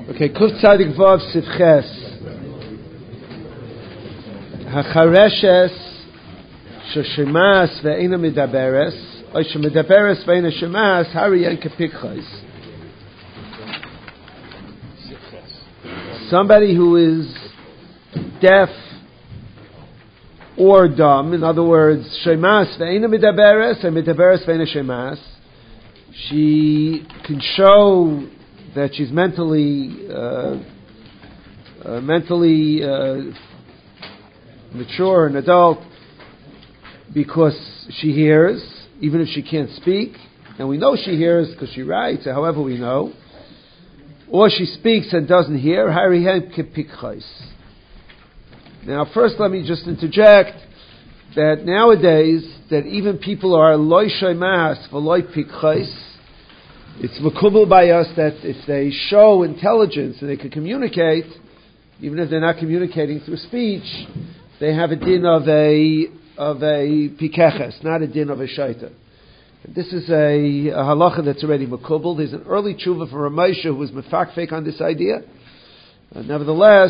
Okay, Kuf Tzadik Vav Sivches. Hachareshes Sheshemas ve'ena medaberes, or shemedaberes ve'ena shemas, hari en kepikchais. Somebody who is deaf or dumb, in other words, shemas ve'ena medaberes, and medaberes ve'ena shemas, she can show that she's mentally mature and adult because she hears, even if she can't speak, and we know she hears because she writes, however we know, or she speaks and doesn't hear. Now first let me just interject that nowadays that even people are loy shemas v'loy pikchais. It's makubal by us that if they show intelligence and they can communicate, even if they're not communicating through speech, they have a din of a pikeches, not a din of a shaita. This is a halacha that's already makubal. There's an early tshuva from Ramosha who was mefakfek on this idea. Nevertheless,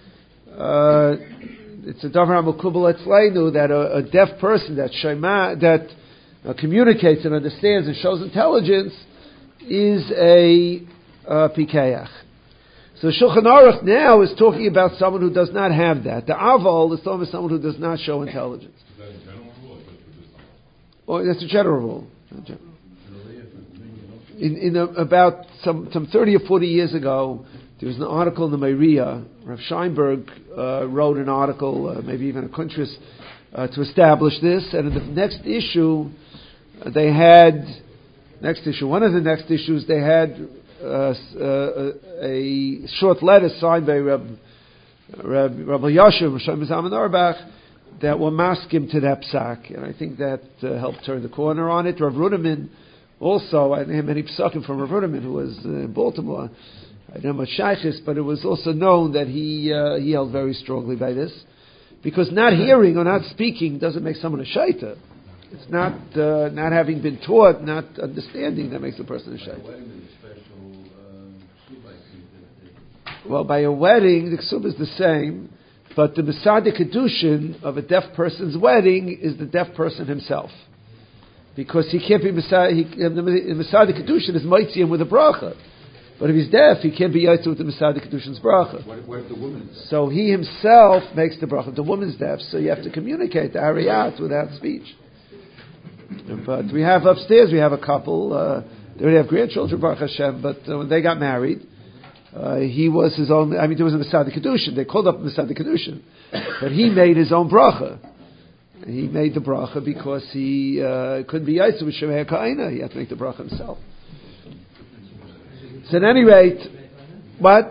it's a davar makubal etzleinu that a deaf person that communicates and understands and shows intelligence is a pikeach. So Shulchan Aruch now is talking about someone who does not have that. The Aval is talking about someone who does not show intelligence. Is that a general rule or just traditional? Oh, that's a general rule. About some 30 or 40 years ago, there was an article in the Meiria. Rav Scheinberg wrote an article, maybe even a kuntris, to establish this. And in the next issue, one of the next issues, they had a short letter signed by Rabbi Yashiv, Moshe Zalman Auerbach, that were maskim to that psak, and I think that helped turn the corner on it. Rav Ruderman also, I didn't have many psakim from Rav Ruderman, who was in Baltimore. I don't know much shaykhis, but it was also known that he held very strongly by this, because not hearing or not speaking doesn't make someone a shaita. It's not having been taught, not understanding that makes a person a shaita. Well, by a wedding, the ksub is the same, but the Masada Kedushin of a deaf person's wedding is the deaf person himself. Because he can't be Masada, the Masada Kedushin is Maitziyim with a bracha. But if he's deaf, he can't be Yaitzu with the Masada Kedushin's bracha. What if the woman? So he himself makes the bracha. The woman's deaf, so you have to communicate the Hariyat without speech. But we have upstairs, we have a couple, they already have grandchildren, Baruch Hashem, but when they got married, he was his own, there was a Masada Kedushin, they called up Masada Kedushin, but he made his own bracha. He made the bracha because he couldn't be Yaitzah with Shemei HaKaina, he had to make the bracha himself. So at any rate, what?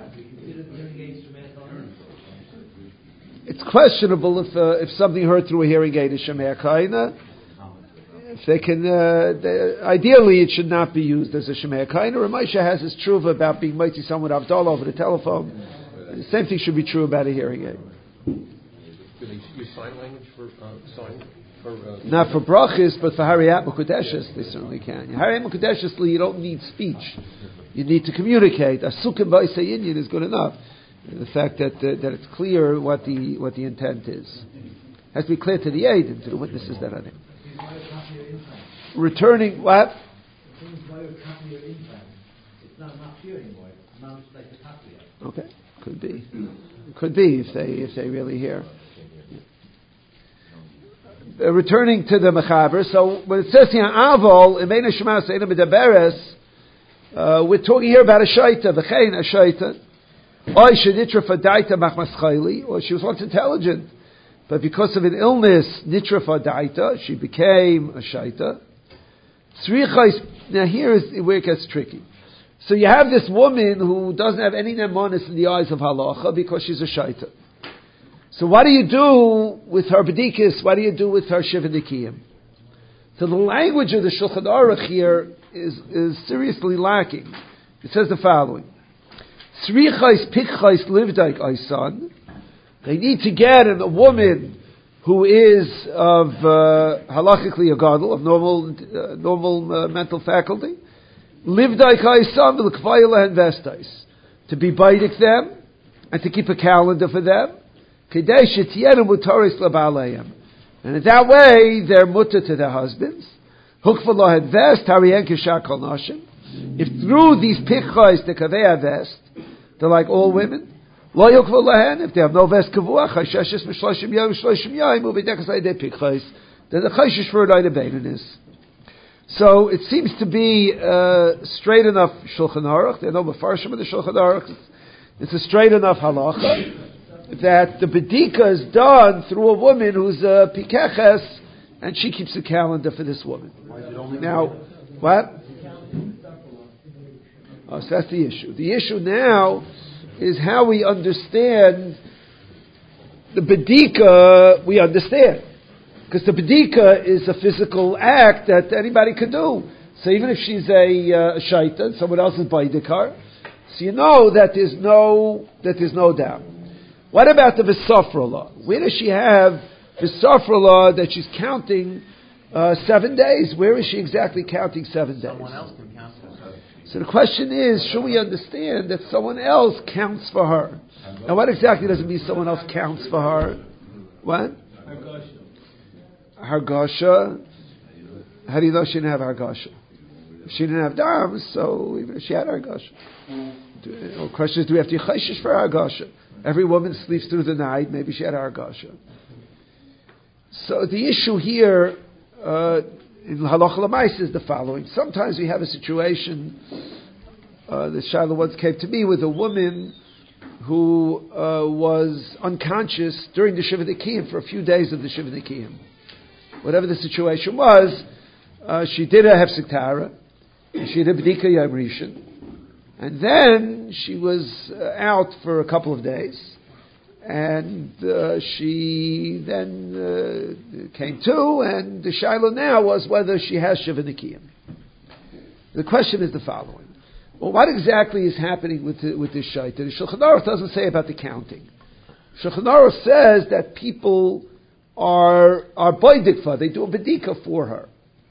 It's questionable if something heard through a hearing aid is Shemei HaKaina. If they can, ideally it should not be used as a Shemei HaKaina. Ramosha has his tshuva about being mighty someone Avdallah over the telephone. The same thing should be true about a hearing aid. Do they use sign language for sign? Not for brachis, but for Hariyat Mekudeshes, they certainly can. Hariyat Mekudeshes, you don't need speech. You need to communicate. A Sukkim Ba'isei Inyan is good enough. The fact that it's clear what the intent is. It has to be clear to the aid and to the witnesses that are there. Returning what? Okay, could be if they really hear. Returning to the mechaber. So when it says here avol imeina shemas eina medaberes, we're talking here about a shaita, v'chein a shaita. Oy sheditra fadaita machmas chayli, or she was once intelligent, but because of an illness, nitra fadaita, she became a shaita. Now here is where it gets tricky. So you have this woman who doesn't have any nemonis in the eyes of halacha because she's a shaita. So what do you do with her bedikis? What do you do with her shivanikim? So the language of the Shulchan Aruch here is seriously lacking. It says the following: Srichais pikchais livdaik aisan. They need to get a woman who is of halachically a gadol, of normal mental faculty, livdaik aisan v'lekvayla and vestais, to be baidik them, and to keep a calendar for them. And in that way, they're mutter to their husbands. If through these pichos the kaveh vest, they're like all women. If they have no vest kavua, then the chayshish for a beinunis. So it seems to be straight enough Shulchan Aruch. There are no mafarshim in the Shulchan Aruch. It's a straight enough halacha that the bedika is done through a woman who's a pikeches, and she keeps a calendar for this woman. Now, what? Oh, so that's the issue. The issue now is how we understand the bedika. We understand. Because the bedika is a physical act that anybody can do. So even if she's a shaita, someone else is baidikar, so you know that there's no doubt. What about the V'safra law? Where does she have V'safra law that she's counting 7 days? Where is she exactly counting 7 days? Someone else can count for her. So the question is, should we understand that someone else counts for her? Now what exactly does it mean someone else counts for her? What? Hargasha. How do you know she didn't have Hargasha? She didn't have dams, so even if she had Hargasha. The question is, do we have to chayshish for Hargasha? Every woman sleeps through the night, maybe she had Hargasha. So the issue here in Halacha L'Mais is the following. Sometimes we have a situation, the Shiloh once came to me with a woman who was unconscious during the Shiva Nekiyim for a few days of the Shiva Nekiyim. Whatever the situation was, she did a hefsek tara, she did a b'dika yom rishon, and then she was out for a couple of days, and she then came to, and the shiloh now was whether she has shiva nekiyim. The question is the following: well, what exactly is happening with this shaita? The Shulchan Aruch doesn't say about the counting. Shulchan Aruch says that people are boidikfa, they do a bedika for her.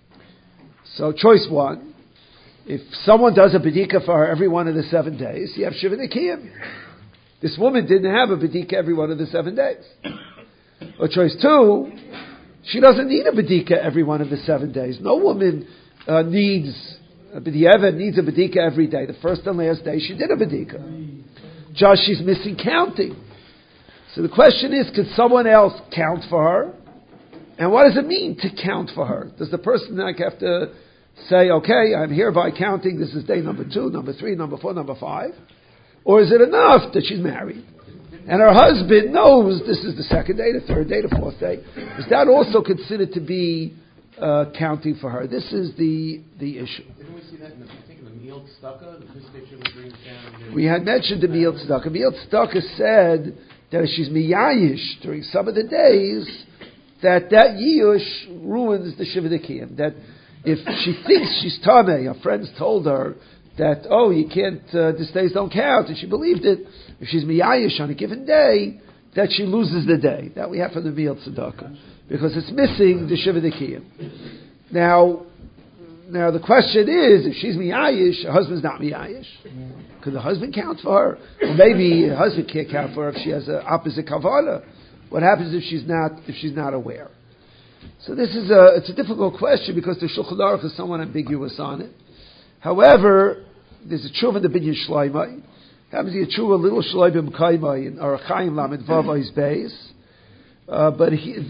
So choice one, if someone does a bedika for her every one of the 7 days, you have shiva nekiyim. This woman didn't have a bedika every one of the 7 days. Or choice two, she doesn't need a bedika every one of the 7 days. No woman needs a bedika every day. The first and last day she did a bedika. Just she's missing counting. So the question is, could someone else count for her? And what does it mean to count for her? Does the person have to say, okay, I'm hereby counting, this is day number 2, number 3, number 4, number 5? Or is it enough that she's married? And her husband knows this is the 2nd day, the 3rd day, the 4th day. Is that also considered to be counting for her? This is the issue. Didn't we see that in the meal tzedakah? The station brings down. We had mentioned the meal tzedakah. Meal tzedakah said that if she's miyayish during some of the days, that yiyush ruins the shiva nekiyim. That if she thinks she's tamei, her friends told her that, oh, you can't, these days don't count, and she believed it. If she's miyayish on a given day, that she loses the day. That we have from the meal tzedakah, because it's missing the shiva nekiyim. Now the question is, if she's miyayish, her husband's not miyayish. Could the husband count for her? Or maybe the husband can't count for her if she has an opposite kavala. What happens if she's not aware? So it's a difficult question because the Shulchan Aruch is somewhat ambiguous on it. However, there's a tshuva in the Binyan Shloimeh. Happens to be a tshuva, a little Shloimeh M'kaimai in Orach Chaim Lamed Vav Ois Beis. But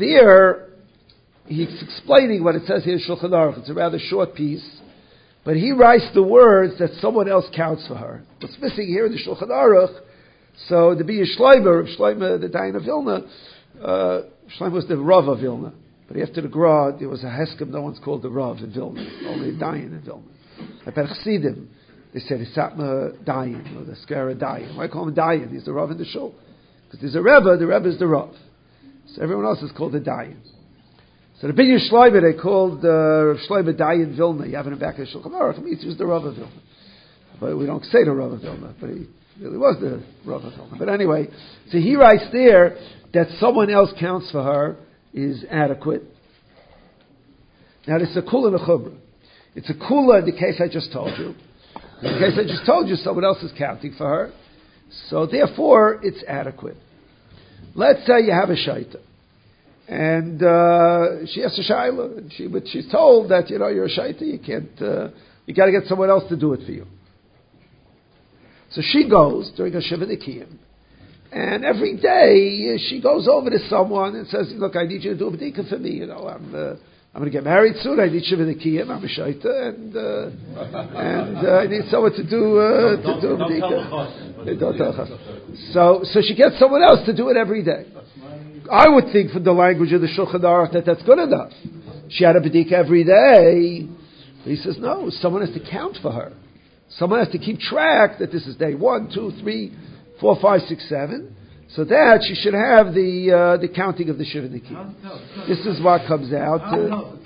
he's explaining what it says here in Shulchan Aruch. It's a rather short piece. But he writes the words that someone else counts for her. What's missing here in the Shulchan Aruch, so the Binyan Shloimeh, the Dayan of Vilna, Shloimeh was the Rav of Vilna. But after the Gra, there was a Heskem, no one's called the Rav in Vilna, only a Dayan in Vilna. At Chassidim, they said, Isatma Dayan, or the Skara Dayan. Why call him Dayan? He's the Rav in the Shul. Because there's a Rebbe, the Rebbe is the Rav. So everyone else is called the Dayan. So the Binyan Shloimeh, they called Shloimeh Dayan Vilna. You have it in the back of the Shulchan Aruch. It means he was the Rav of Vilna. But we don't say the Rav of Vilna, but he really was the Rav of Vilna. But anyway, so he writes there that someone else counts for her is adequate. Now, it's a kula and a chumrah. It's a kula in the case I just told you. In the case I just told you, someone else is counting for her. So therefore, it's adequate. Let's say you have a shaita, and she has a shaila, and she's told that you're a shaita, you can't, you got to get someone else to do it for you. So she goes during a Shiva Nikiyim, and every day she goes over to someone and says, "Look, I need you to do a b'dika for me. I'm going to get married soon. I need Shiva Nikiyim. I'm a shaita, and I need someone to do a b'dika." Don't tell us. So she gets someone else to do it every day. I would think from the language of the Shulchan Aruch that that's good enough. She had a b'dika every day. But he says, no, someone has to count for her. Someone has to keep track that this is day 1, 2, 3, 4, 5, 6, 7. So that she should have the counting of the Shiva Nikiyim. This is what comes out. I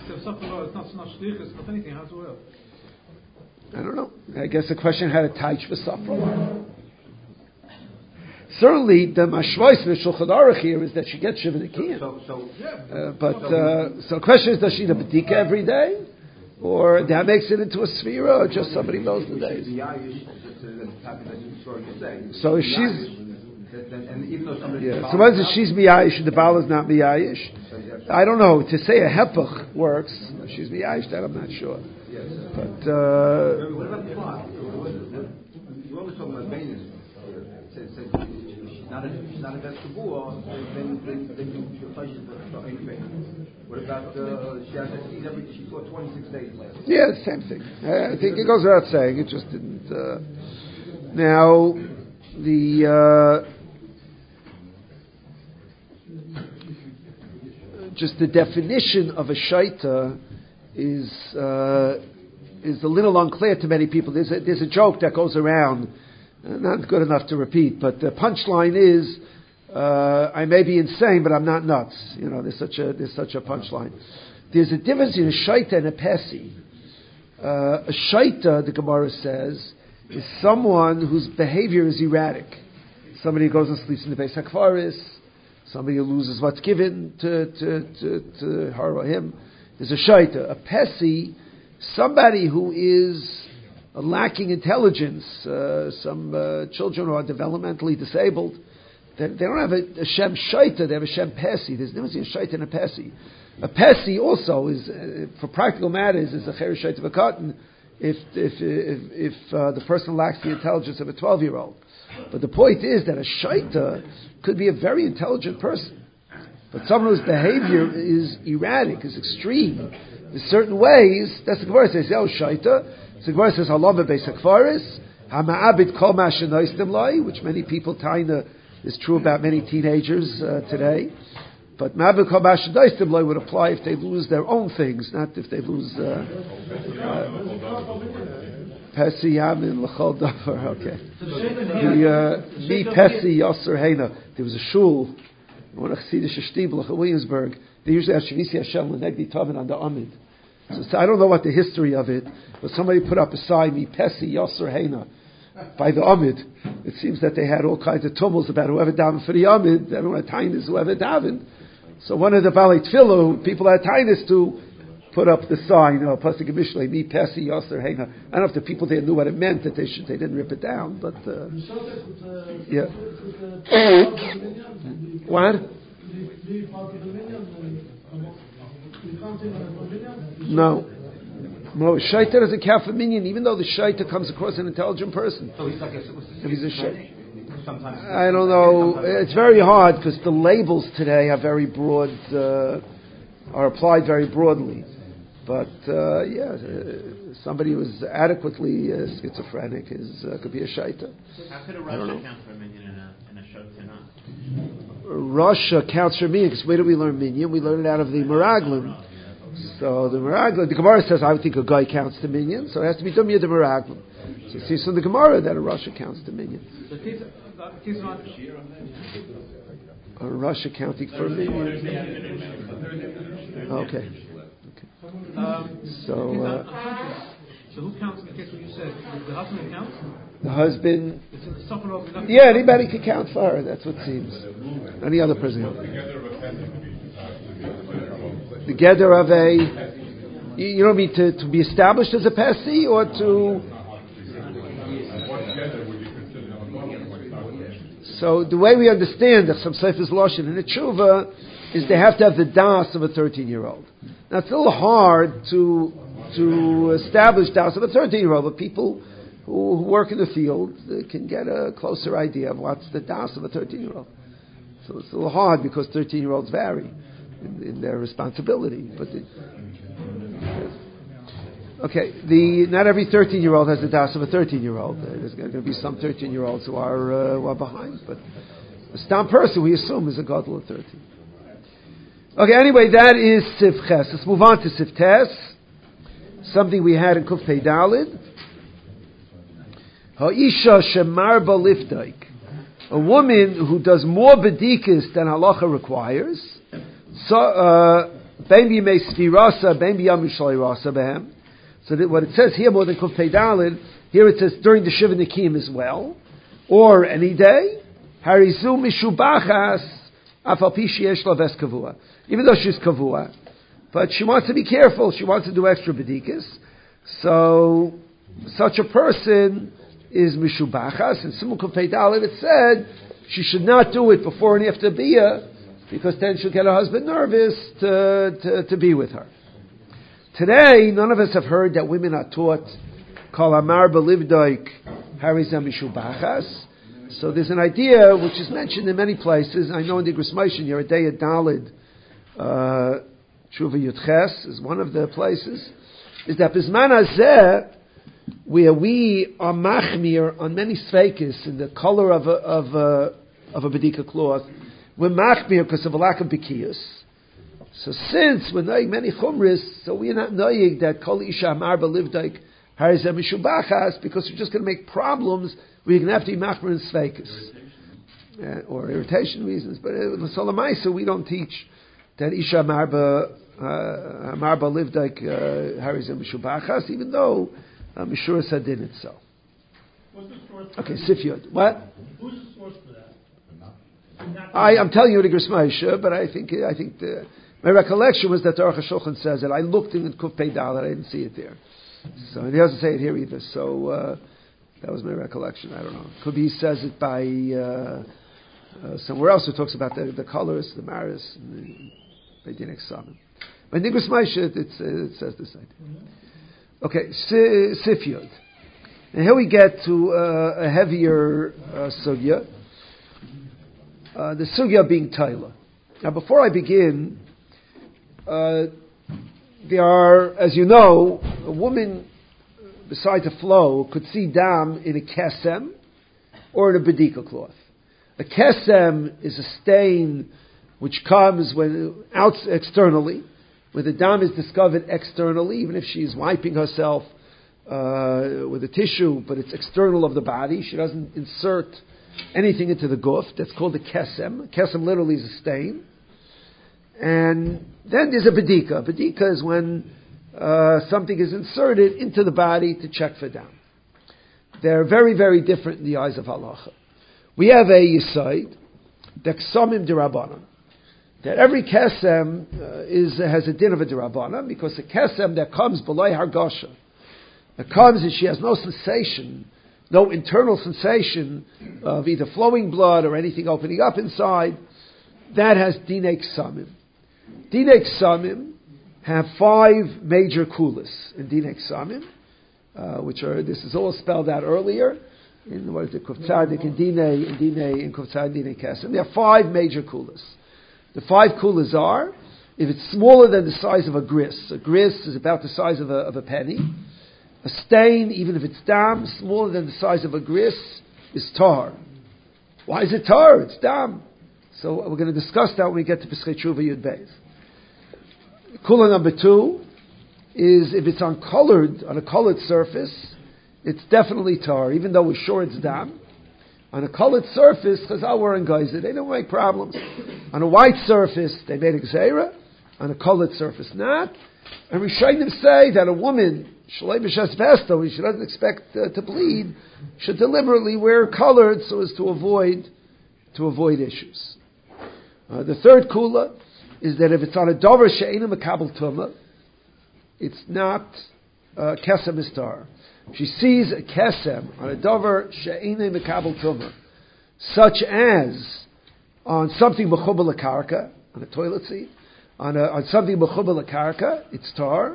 don't know. I guess the question had a taich for Safra. Certainly, the mashvois in the Shulchan Aruch here is that she gets Shiva Nikiyim. So the question is, does she need a b'dika every day? Or that makes it into a sphera, or just somebody knows the days? So if she's... so once she's miyayish, the Baal is not miyayish. I don't know. To say a hepach works, she's miyayish, that I'm not sure. But... what about the clock? You always talk about Venus. She's not a vegetable, then you replace it for anything. What about she saw 26 days left? Yeah, the same thing. I think it goes without saying. It just didn't. Now, just the definition of a shaita is a little unclear to many people. There's a joke that goes around. Not good enough to repeat, but the punchline is, I may be insane, but I'm not nuts. There's such a punchline. There's a difference in a shaita and a pesi. A shaita, the Gemara says, is someone whose behavior is erratic. Somebody who goes and sleeps in the Beis HaKfaris, somebody who loses what's given to her or him. There's a shaita. A pesi, somebody who is lacking intelligence. Some children who are developmentally disabled, they don't have a Shem Shaita, they have a Shem Pesi. There's no difference between a Shaita and a Pesi. A Pesi also is, for practical matters, is a Cher Shaita V'Katan if the person lacks the intelligence of a 12-year-old. But the point is that a Shaita could be a very intelligent person. But someone whose behavior is erratic, is extreme, in certain ways, that's the Gemara says, oh, Shaita. So the Gemara says, Halom Beis HaKfaris, Hama'abit Kol Ma'ashenoistim Lai, which many people taina is true about many teenagers today. But Ma'abit Kol Ma'ashenoistim Lai would apply if they lose their own things, not if they lose Pesi Yamin L'chol Davar. Okay. Mi Pesi Yosser Heina. There was a shul, one of Chassidish Shtibel in Williamsburg. They usually have Shavisi Hashem L'negdi Tavin on the Amid. So I don't know what the history of it, but somebody put up a sign, Mi Pesi Yosser Heina, by the Amid. It seems that they had all kinds of tumults about whoever davened for the Amid. Everyone had tainis, whoever davened. So one of the Balei Tfilah, who people had tainis to, put up the sign, Pasuk Mishlei, Mi Pesi Yosser Heina. I don't know if the people there knew what it meant, that they didn't rip it down, but, yeah. What? No, shaita doesn't count for minyan, even though the shaita comes across an intelligent person. So he's like if he's a shaita. I don't know. It's very hard because the labels today are very broad, are applied very broadly. But somebody who is adequately schizophrenic could be a shaita. How could a Russia count for a minyan and a shaita not? Russia counts for minyan because where do we learn minyan? We learn it out of the Meraglim. So the Meraglim, the Gemara says, I would think a guy counts to minyan, so it has to be Dumya the Meraglim. So it seems from the Gemara that a Russia counts to minyan. A Russia counting for minyan. Okay. So who counts in the case what you said? The husband counts? The husband. Yeah, anybody can count for her. That's what it seems. Any other person. The gather of a. You don't mean to be established as a pesi or to. So the way we understand the Chassam Sofer's Lashon in a tshuva is they have to have the das of a 13-year-old. Now it's a little hard to establish das of a 13-year-old, but people who work in the field can get a closer idea of what's the das of a 13-year-old. So it's a little hard because 13-year-olds vary in their responsibility. But not every 13-year-old has the das of a 13-year-old. There's going to be some 13-year-olds who are behind, but a stam person we assume is a gadol of 13. Okay, anyway, that is Sif Ches. Let's move on to Sif Tes, something we had in Kuf Pei Dalid. Ha'isha shemar balifdaik, a woman who does more bedikas than halacha requires. So, ben b'yimei svirasa, ben b'yam mishlei behem. So that what it says here more than Kuf Pei Dalid, here it says during the Shiva Nikim as well, or any day. Harizu mishubachas afal pi sheyesh la ves kavua. Even though she's kavua, but she wants to be careful. She wants to do extra bedikas. So such a person is mishubachas. In Simon Kuf Pei Dalid it said she should not do it before and after bia, because then she'll get her husband nervous to be with her. Today, none of us have heard that women are taught kol amar belivdoik harizah mishubachas. So there's an idea which is mentioned in many places. I know in the Igros Moshe, Yeridei Dalid, Tshuva Yudches is one of the places. Is that Bizman Hazeh, where we are machmir on many sveikis in the color of a bedika cloth, we're machmir because of a lack of bikiyus. So since we're knowing many chumris, so we're not knowing that kol isha amar belivdaik harizeh mishubachas, because we're just going to make problems. We're going to have to be machmir in sveikis. Or irritation reasons. But in Solomai, we don't teach that isha amar belivdaik harizeh mishubachas, even though Mishura said in it so. What's the source? Okay, Sifyot. What? Who's the source for that? I'm telling you the Igros Moshe, but I think my recollection was that the Aruch HaShulchan says it. I looked in Kuf Pei Daled, I didn't see it there. So and he doesn't say it here either. So that was my recollection. I don't know. Could be he says it by somewhere else who talks about the colors, the maris, and the Beit Din Eksamim. But in Igros Moshe it says the same. Okay, Sifyot. And here we get to a heavier sugya. The sugya being Taila. Now, before I begin, there are, as you know, a woman, besides a flow, could see dam in a kesem or in a bedika cloth. A kesem is a stain which comes when out externally, when the dam is discovered externally, even if she is wiping herself with a tissue, but it's external of the body. She doesn't insert anything into the guf. That's called a kesem. Kesem literally is a stain. And then there's a bedika. Bedika is when something is inserted into the body to check for dam. They're very, very different in the eyes of halacha. We have a yisaid, the ksamim derabanan, that every kesem has a din of a derabanan, because a kesem that comes b'lai hargasha, that comes and she has no sensation, no internal sensation of either flowing blood or anything opening up inside, that has dinei ksamim. Dinei ksamim have 5 major kulas in dinei ksamim, which are, this is all spelled out earlier in what is it, Kuf Tzadik and Dinei and Kuf Tzadik Dinei Kesem. There are 5 major kulas. The 5 kulas are, if it's smaller than the size of a gris is about the size of a penny. A stain, even if it's dam, smaller than the size of a gris, is tar. Why is it tar? It's dam. So we're going to discuss that when we get to Pesachei Tshuva Yud Beis. Kula number 2 is if it's on a colored surface, it's definitely tar, even though we're sure it's dam. On a colored surface, Chazal were in Geyser, they don't make problems. On a white surface, they made a gzeira. On a colored surface, not. And Rishonim say that a woman, Shalei B'Shes Vesto, when she doesn't expect to bleed, should deliberately wear colored so as to avoid issues. The third kula is that if it's on a dover she'ena mekabel tumah, it's not kesem istar. She sees a kesem on a dover she'ena mekabel tumah. such as on something mechubal karka, on a toilet seat, on something mechubal karka, it's tar,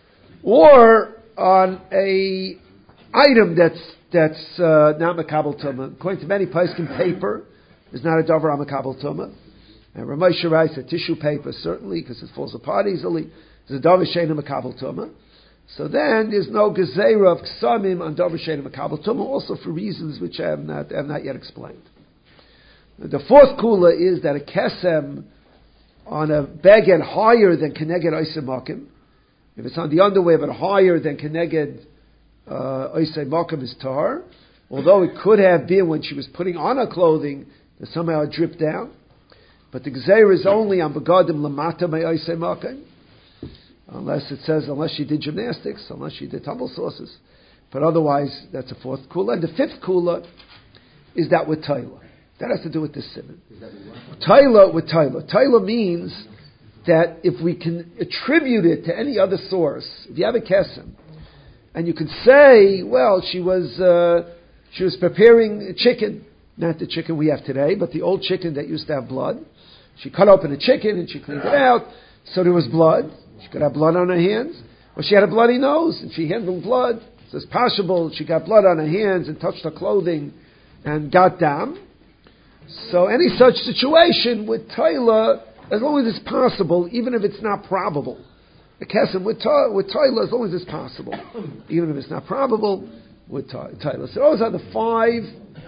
or on a item that's not makabel tuma. According to many poskim, paper is not a davar on makabel tuma. And Ramesh writes that tissue paper certainly, because it falls apart easily, is a davar sheina makabel tuma. So then there's no gezerah of ksamim on davar sheina makabel tuma, also for reasons which I have not yet explained. The fourth kula is that a kesem on a beged higher than keneged oisei makim. If it's on the underwear but higher than keneged oisei makim is tar, although it could have been when she was putting on her clothing that somehow it dripped down. But the gzeir is only on begadim lamata me oisei makim, unless she did gymnastics, unless she did tumble sauces. But otherwise, that's a fourth kula. And the fifth kula is that with Taila. That has to do with this simon. Taila with Taila. Taila means that if we can attribute it to any other source, if you have a kesem, and you could say, well, she was preparing chicken, not the chicken we have today, but the old chicken that used to have blood. She cut open a chicken and she cleaned it out, so there was blood. She could have blood on her hands, or she had a bloody nose and she handled blood. So it's possible she got blood on her hands and touched her clothing and got dam. So any such situation with Taila, as long as it's possible, even if it's not probable. The kesem with Taila, as long as it's possible, even if it's not probable, with Taila. So those are the five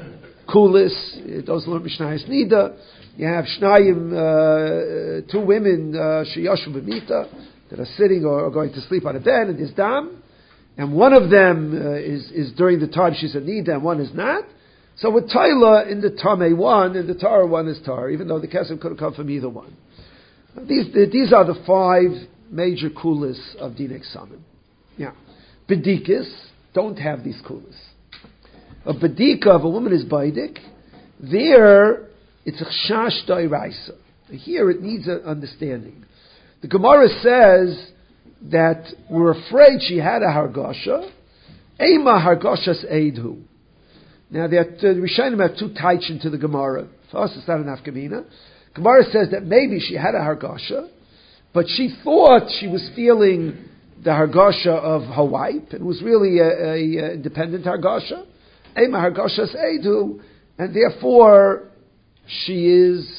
kulis. Those learn Mishnayos Nida. You have Shnayim, two women, Sheyashu B'mita, that are sitting or going to sleep on a bed, and there's dam, and one of them is during the time she's a Nida, and one is not. So with Taila, in the Tameh one, in the Tar one is Tar, even though the Kesem could have come from either one. These are the five major kulas of Dinei Ksamim. Yeah. Bedikas don't have these kulas. A bedika of a woman is baidik. There, it's a chash d'oraisa. Here it needs an understanding. The Gemara says that we're afraid she had a hargasha. Ema hargashas eidhu. Now, the Rishonim have two taichin to the Gemara. For us, it's not an afkamina. Gemara says that maybe she had a hargasha, but she thought she was feeling the hargasha of her wife. It was really a independent hargasha. Ema hargashas eidhu, and therefore she is,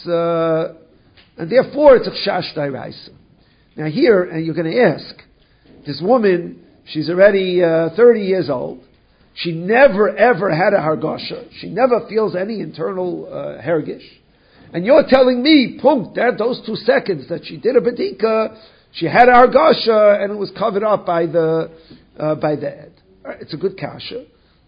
and therefore it's a chash d'oraisa. Now here, and you're going to ask, this woman, she's already 30 years old. She never ever had a hargasha. She never feels any internal hergish. And you're telling me, that those 2 seconds that she did a bedika, she had a hargasha and it was covered up by the ed. It's a good kasha.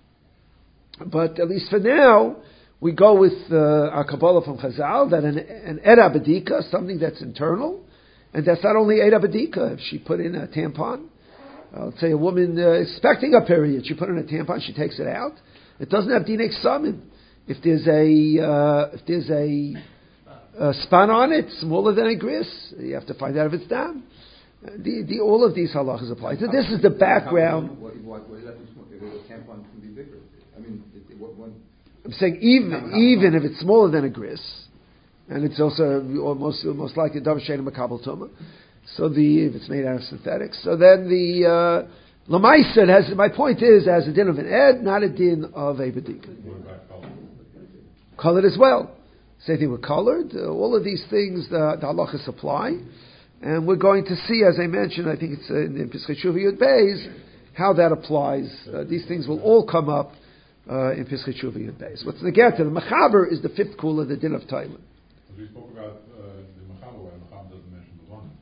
But at least for now, we go with our Kabbalah from Chazal, that an ed bedika, something that's internal, and that's not only ed bedika. If she put in a tampon, let's say a woman expecting a period, she put in a tampon, she takes it out. It doesn't have dinei ksamim. If there's a span on it smaller than a gris, you have to find out if it's dam. All of these halachas apply. So this is the background. Tampon can be bigger. I mean, I'm saying even if it's smaller than a gris, and it's also most likely a davar sheina makabel tuma. So if it's made out of synthetics, so then the lamaisa has. My point is, as a din of an ed, not a din of a bedika. Colored as well. Same thing with colored. All of these things the halachas apply, and we're going to see, as I mentioned, I think it's in Pesach Shuvah Yud Beis, how that applies. These things will all come up in Pesach Shuvah Yud Beis. What's the get to the mechaber is the fifth kula, the din of Tailan. We spoke about the mechaber, where mechaber doesn't mention the one.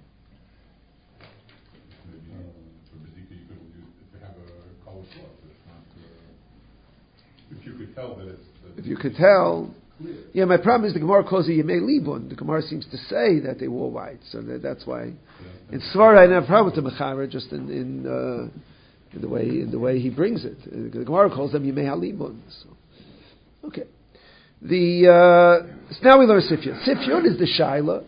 Maybe for Bezika you could use if you have a colored cloth. It's not. If you could tell that it's. If you could tell. Clear. Yeah, my problem is the Gemara calls it Yemei Libun. The Gemara seems to say that they wore white, so that's why. In Svara, I didn't have a problem with the mechaber, just in the way he brings it. The Gemara calls them Yemei Halibun. So. Okay. So now we learn Sifyot. Sifyot is the shaila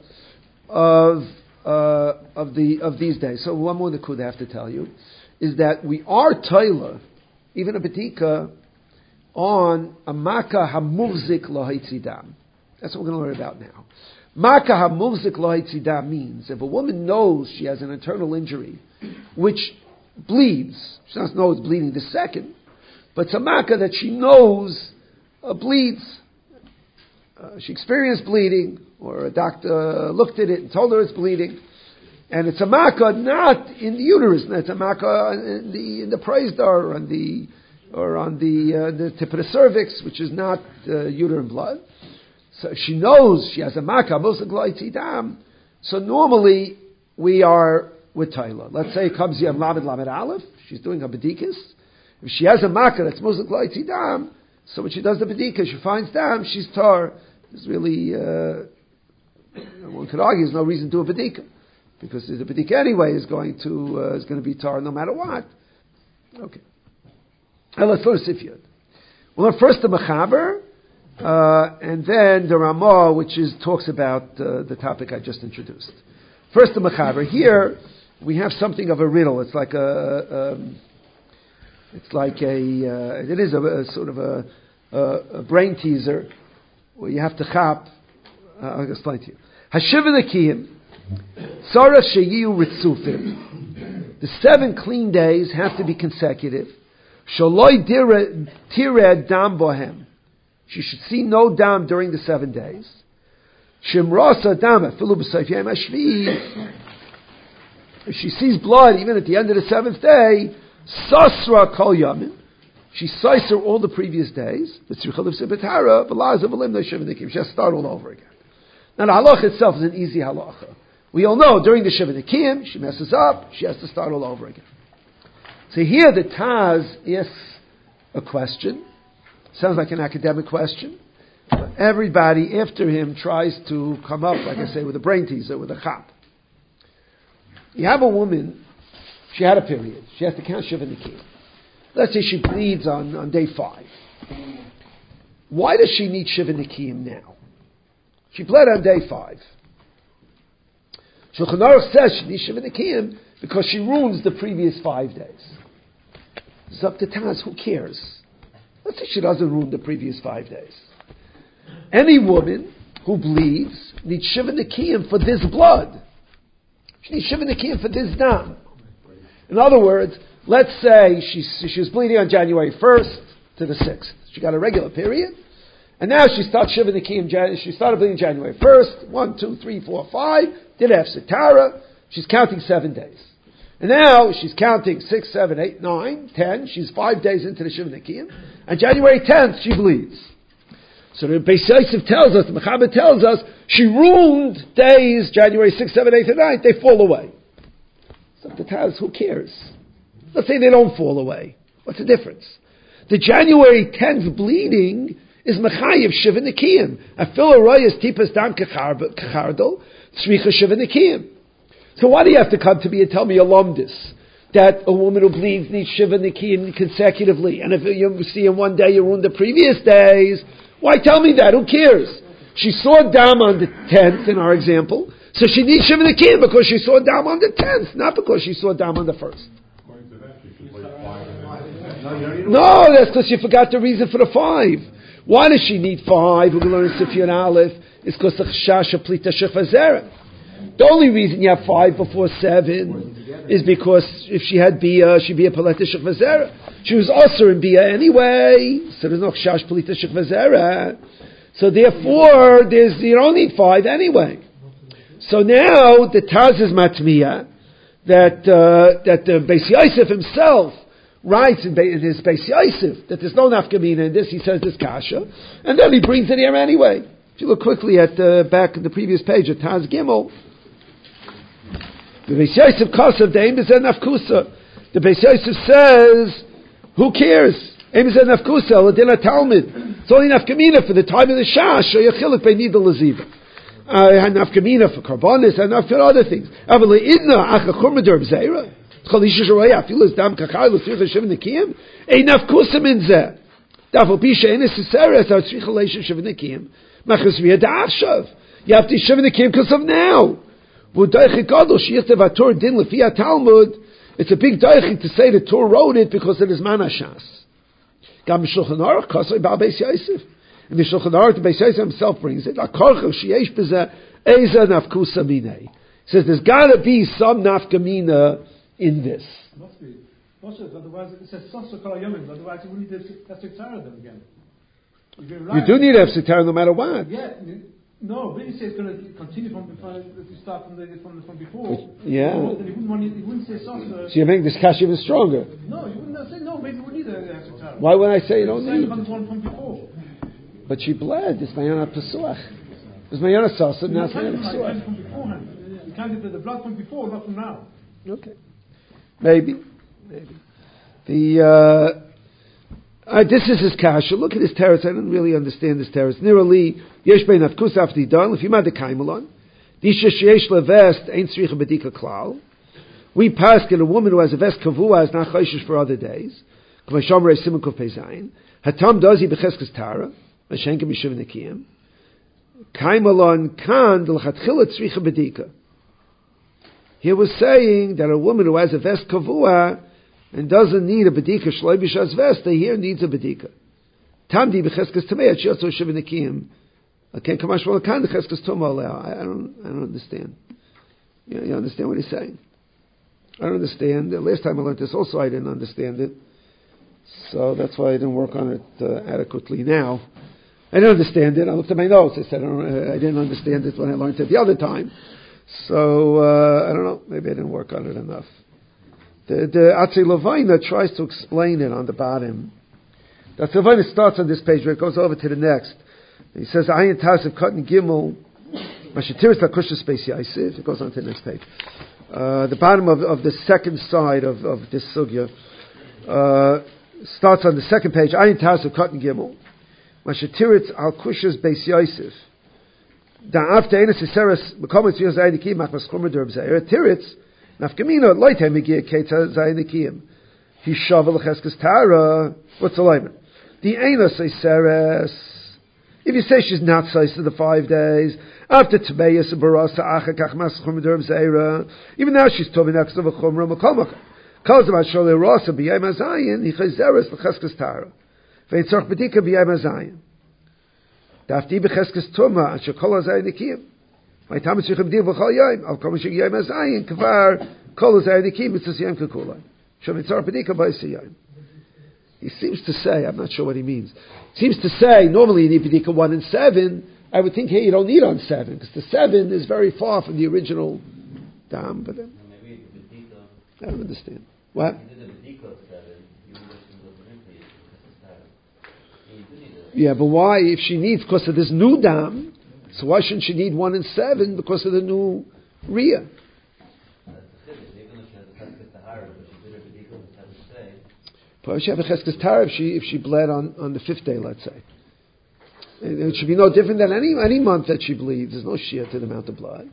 of these days. So one more nakuda I have to tell you is that we are Taila, even a Batika, on a Makkah hamuvzik lohitzidam. That's what we're going to learn about now. Makkah hamuvzik lohitzidam means if a woman knows she has an internal injury which bleeds, she doesn't know it's bleeding the second, but it's a Makkah that she knows bleeds. She experienced bleeding, or a doctor looked at it and told her it's bleeding. And it's a Makkah not in the uterus, it's a Makkah in the praised or on the tip of the cervix, which is not uterine blood. So she knows she has a Makkah, so normally we are with Taila. Let's say it comes Yom Lamed Lamed Aleph, she's doing a Bedikas. If she has a Makkah that's Musik Loitzi Dam, so when she does the Bedikas, she finds Dam, she's Tar. There's really, one could argue there's no reason to do a Bedika, because the Bedika anyway is going to be Tar no matter what. Okay. Now let's learn Sifyud. We'll learn first the Mechaber, and then the Ramah, which talks about the topic I just introduced. First the Mechaber. Here we have something of a riddle. It's like it is a sort of a brain teaser where you have to chap. I'll explain to you. Hashiva Nekiyim, Sarach Sheyiu Ritzufim. The 7 clean days have to be consecutive. Shaloi Tired Dam Bohem. She should see no dam during the 7 days. Shimrasa Dam Afilu B'Sayf Yom Hashvi. If she sees blood even at the end of the 7th day, Sasra Kol Yamin. She cites her all the previous days. She has to start all over again. Now the halacha itself is an easy halacha. We all know during the Shiva Nekiyim, she messes up, she has to start all over again. So here the Taz asks a question. Sounds like an academic question. But everybody after him tries to come up, like I say, with a brain teaser, with a chap. You have a woman, she had a period. She has to count Shiva Nekiyim. Let's say she bleeds on day 5. Why does she need Shiva Nekiyim now? She bled on day 5. Shulchan Aruch says she needs Shiva Nekiyim because she ruins the previous 5 days. It's up to Taz, who cares? Let's say she doesn't ruin the previous 5 days. Any woman who bleeds needs Shiva Nekiyim for this blood. She needs Shiva Nekiyim for this dam. In other words, let's say she was bleeding on January 1st to the 6th. She got a regular period. And now she starts Shiva Nekiyim. She started bleeding January 1st. 1, 2, 3, 4, 5. Did have Sitara. She's counting 7 days. And now she's counting 6, 7, 8, 9, 10. She's 5 days into the Shiva Nekiyim. And January 10th, she bleeds. So the Beis Yosef tells us, the Mechaber tells us, she ruined days, January 6, 7, 8, and 9. They fall away. So the Taz, who cares? Let's say they don't fall away. What's the difference? The January 10th bleeding is Mechayev Shiva Nekiyim. Afil Arayas Tipas Dam Kachardol, Tzricha Shiva Nekiyim. So why do you have to come to me and tell me alumdus that a woman who bleeds needs Shiva Nekiyim consecutively, and if you see in one day you ruin the previous days, why tell me that? Who cares? She saw Dam on the 10th in our example, so she needs Shiva Nekiyim because she saw Dam on the 10th, not because she saw Dam on the 1st. No, that's because she forgot the reason for the 5. Why does she need 5? We're going to learn Sifyud Aleph. It's because the Chashash Plita Shechazera. The only reason you have 5 before 7 is because if she had Bia, she'd be a Plita Shechazera. She was also in Bia anyway, so there's no Chashash Plita Shechazera. So therefore, you don't need 5 anyway. So now the Taz is Matmiya that the Beis Yosef himself writes in his Beis Yosef that there's no nafkamina in this. He says this kasha, and then he brings it here anyway. If you look quickly at back in the previous page at Taz Gimel, the Beis Yosef kasav the aim is nafkusa. The Beis Yosef says, who cares? Aim is nafkusa l'dina talmid. It's only nafkamina for the time of the shash. Shayachiluk be'nida l'ziva. Nafkamina for karbonis and for other things. Avali idna acha churmadur b'zeira. Chalisha shoraya afilas dam kakar l'tzricha shiva nekiyim. Ein nafkusa min zeh. Dafal pisha ein necessary as our tzricha leisha shiva nekiyim. Machas v'yad da'achshav. You have to shiva nekiyim because of now. V'daychik gadol sheyichtav ator din l'fiyat Talmud. It's a big daychik to say the Torah wrote it because it is manashas. Gam Shulchan Aruch Kasei Bal Beis Yosef. And the Shulchan Aruch, the Beis Yosef himself brings it. Akorcha Sheyesh B'zeh Eza Nafkusa Minei. He says there's got to be some nafkamina in this. Must be. Otherwise, it says Sasa Kol Yomim. Otherwise, you wouldn't need to Sitara them again. You do need to have Sitara no matter what. Yeah. No, but you say it's going to continue from if you start from before. Yeah. Then you wouldn't say Sasa. So you're making this cash even stronger. No, you wouldn't say no. Maybe you wouldn't need a Sitara. Why would I say you don't need? From before. But she bled. It's Mayana Pesuach. It's Mayana Sasa. Now it's Mayana Pesuach. From beforehand. You can't get the blood from before, not from now. Okay. Maybe. This is his kasha. Look at his terrace. I don't really understand this terrace. Nirali yesh bein afkus afti dan. If you mad the kaimelon, disha sheyesh levest ain't tzricha bedika klal. We pass a woman who has a vest kavua is not chayshish for other days. K'mashamrei simon kuf peizayin. Hatam dozi becheskes tara. Mashenka mishiv nekiyim. Kaimelon kan delchatchila tzricha bedika. He was saying that a woman who has a vest kavua and doesn't need a bedika shloi b'shas vesta here needs a bedika. Tamdi b'cheskas tamei atchiyato shivinikim. Okay, kamash malakan b'cheskas tomoleh. I don't understand. You understand what he's saying? I don't understand. The last time I learned this also I didn't understand it. So that's why I didn't work on it adequately now. I didn't understand it. I looked at my notes. I said I didn't understand it when I learned it the other time. So, I don't know, maybe I didn't work on it enough. The Atzei Levina tries to explain it on the bottom. The Atzei Levina starts on this page, where it goes over to the next. He says, Ayin Tasev Katan Gimel, Mashatiris Lakushas Beis Yosef. It goes on to the next page. The bottom of the second side of this sugya starts on the second page, Ayin Tasev Katan Gimel, Mashatiris Al Kushas Beis Yosef. Da after eines seres bekommen sie seine Kiem mach was kommen der sei Tiritz nach Gemino Leute mir geht seine Kiem he shovel cheskes tara what's the limit the eines seres if you say she's not sized to the 5 days after Tbeis barasa acha kach mas kommen der sei even now she's told next of a khumra makamach calls about shole rasa bi yom zayin he chazeres cheskes tara vein tzarch bedika bi yom zayin Dafti becheskes tuma and shekol azay nikim. My tamis shechem dir v'chol yom al kol mishig yom azayin kvar kol azay nikim mitzvah yom kekulay. Shemitzar pedika b'yis yom. He seems to say, I'm not sure what he means. Seems to say normally you need pedika 1 and 7. I would think hey you don't need on 7 because the 7 is very far from the original dam. But maybe pedika. I don't understand. What? Yeah, but why? If she needs, because of this new dam, so why shouldn't she need 1 and 7 because of the new Riyah? Perhaps she have a cheskes tara if she bled on the 5th day, let's say. It should be no different than any month that she bleeds. There's no shear to the amount of blood.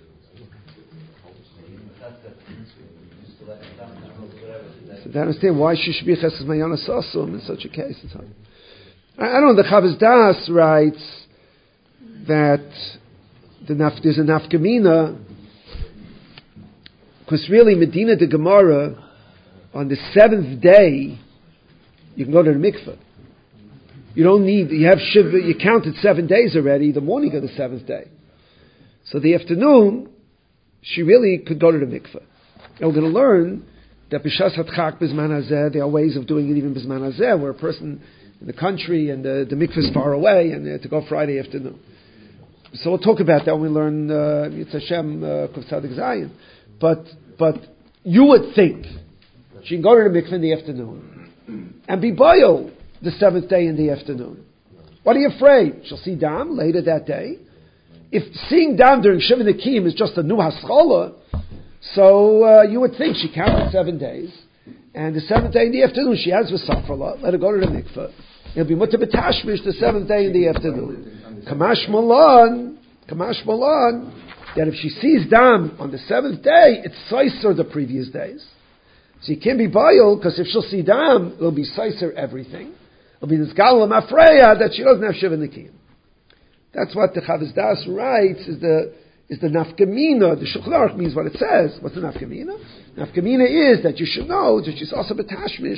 So I understand why she should be a cheskes mayana sasum in such a case. I don't know, the Chavos Das writes that there's a nafkamina, because really Medina de Gemara, on the 7th day, you can go to the mikveh. You don't need, you counted 7 days already, the morning of the 7th day. So the afternoon, she really could go to the mikveh. And we're going to learn that b'shas hatchak b'zman hazeh, there are ways of doing it even b'zman hazeh, where a person in the country and the mikveh is far away and to go Friday afternoon. So we'll talk about that when we learn Yitz Hashem Kuf Tzadik Zayin. But you would think she can go to the mikveh in the afternoon and be boil the 7th day in the afternoon. What are you afraid? She'll see Dam later that day. If seeing Dam during Shiva Nekim is just a new haskola, so you would think she counted 7 days. And the 7th day in the afternoon, she has v'safrala. Let her go to the mikveh. It'll be mutter b'tashmish the 7th day in the afternoon. Kamash Malan, that if she sees Dam on the 7th day, it's Saiser the previous days. So you can't be Bayil, because if she'll see Dam, it'll be Saiser everything. It'll be this Galam Afreya that she doesn't have Shiva Nikim. That's what the Chavos Das writes, is the nafkamina. The Shulchan Aruch means what it says. What's the nafkamina? Nafkamina is that you should know that she's also betashmish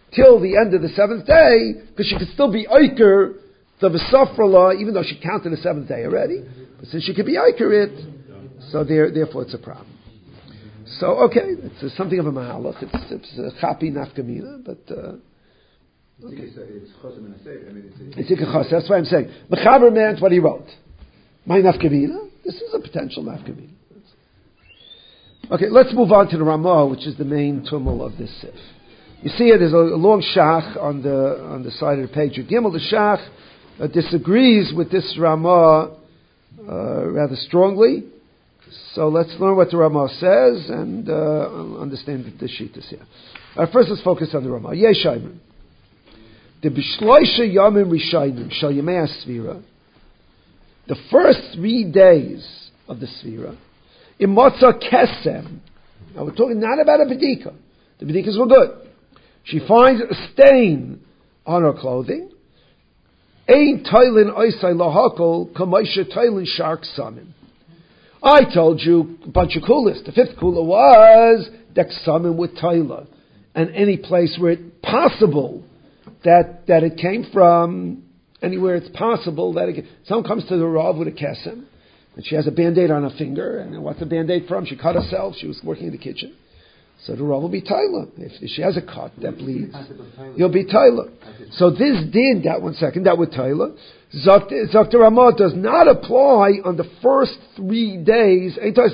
till the end of the seventh day, because she could still be Iker, the V'safra law, even though she counted the seventh day already. But since she could be Iker it, so therefore it's a problem. So, okay, it's something of a mahalach. It's a chapi nafkamina, but... okay. It's chosim and a seif. I mean, it's ikachas. That's why I'm saying. Mechaber meant what he wrote. My nafkamina? This is a potential nafkamina. Okay, let's move on to the Ramah, which is the main tumul of this sif. You see there's a long shach on the side of the page. Gimel, the shach disagrees with this Ramah rather strongly. So let's learn what the Ramah says and understand the shittas here. First, let's focus on the Ramah. Yeshayim. The b'shloisha yamim rishayim shal yemei asvira. The first 3 days of the svira, imotza kesem. Now we're talking not about a bedika. The bedikas were good. She finds a stain on her clothing. Ein toilin oisai lahakol kamoisha toilin shark samim. I told you a bunch of kulas. The fifth kula was deksamim with toila, and any place where it's possible that it came from, anywhere it's possible that someone comes to the Rav with a kesem, and she has a Band-Aid on her finger, and what's the Band-Aid from? She cut herself. She was working in the kitchen. So the Rav will be Taila. If she has a cut that bleeds, you'll be Taila. So this did, that would Taila. Zakta Ramah does not apply on the first 3 days.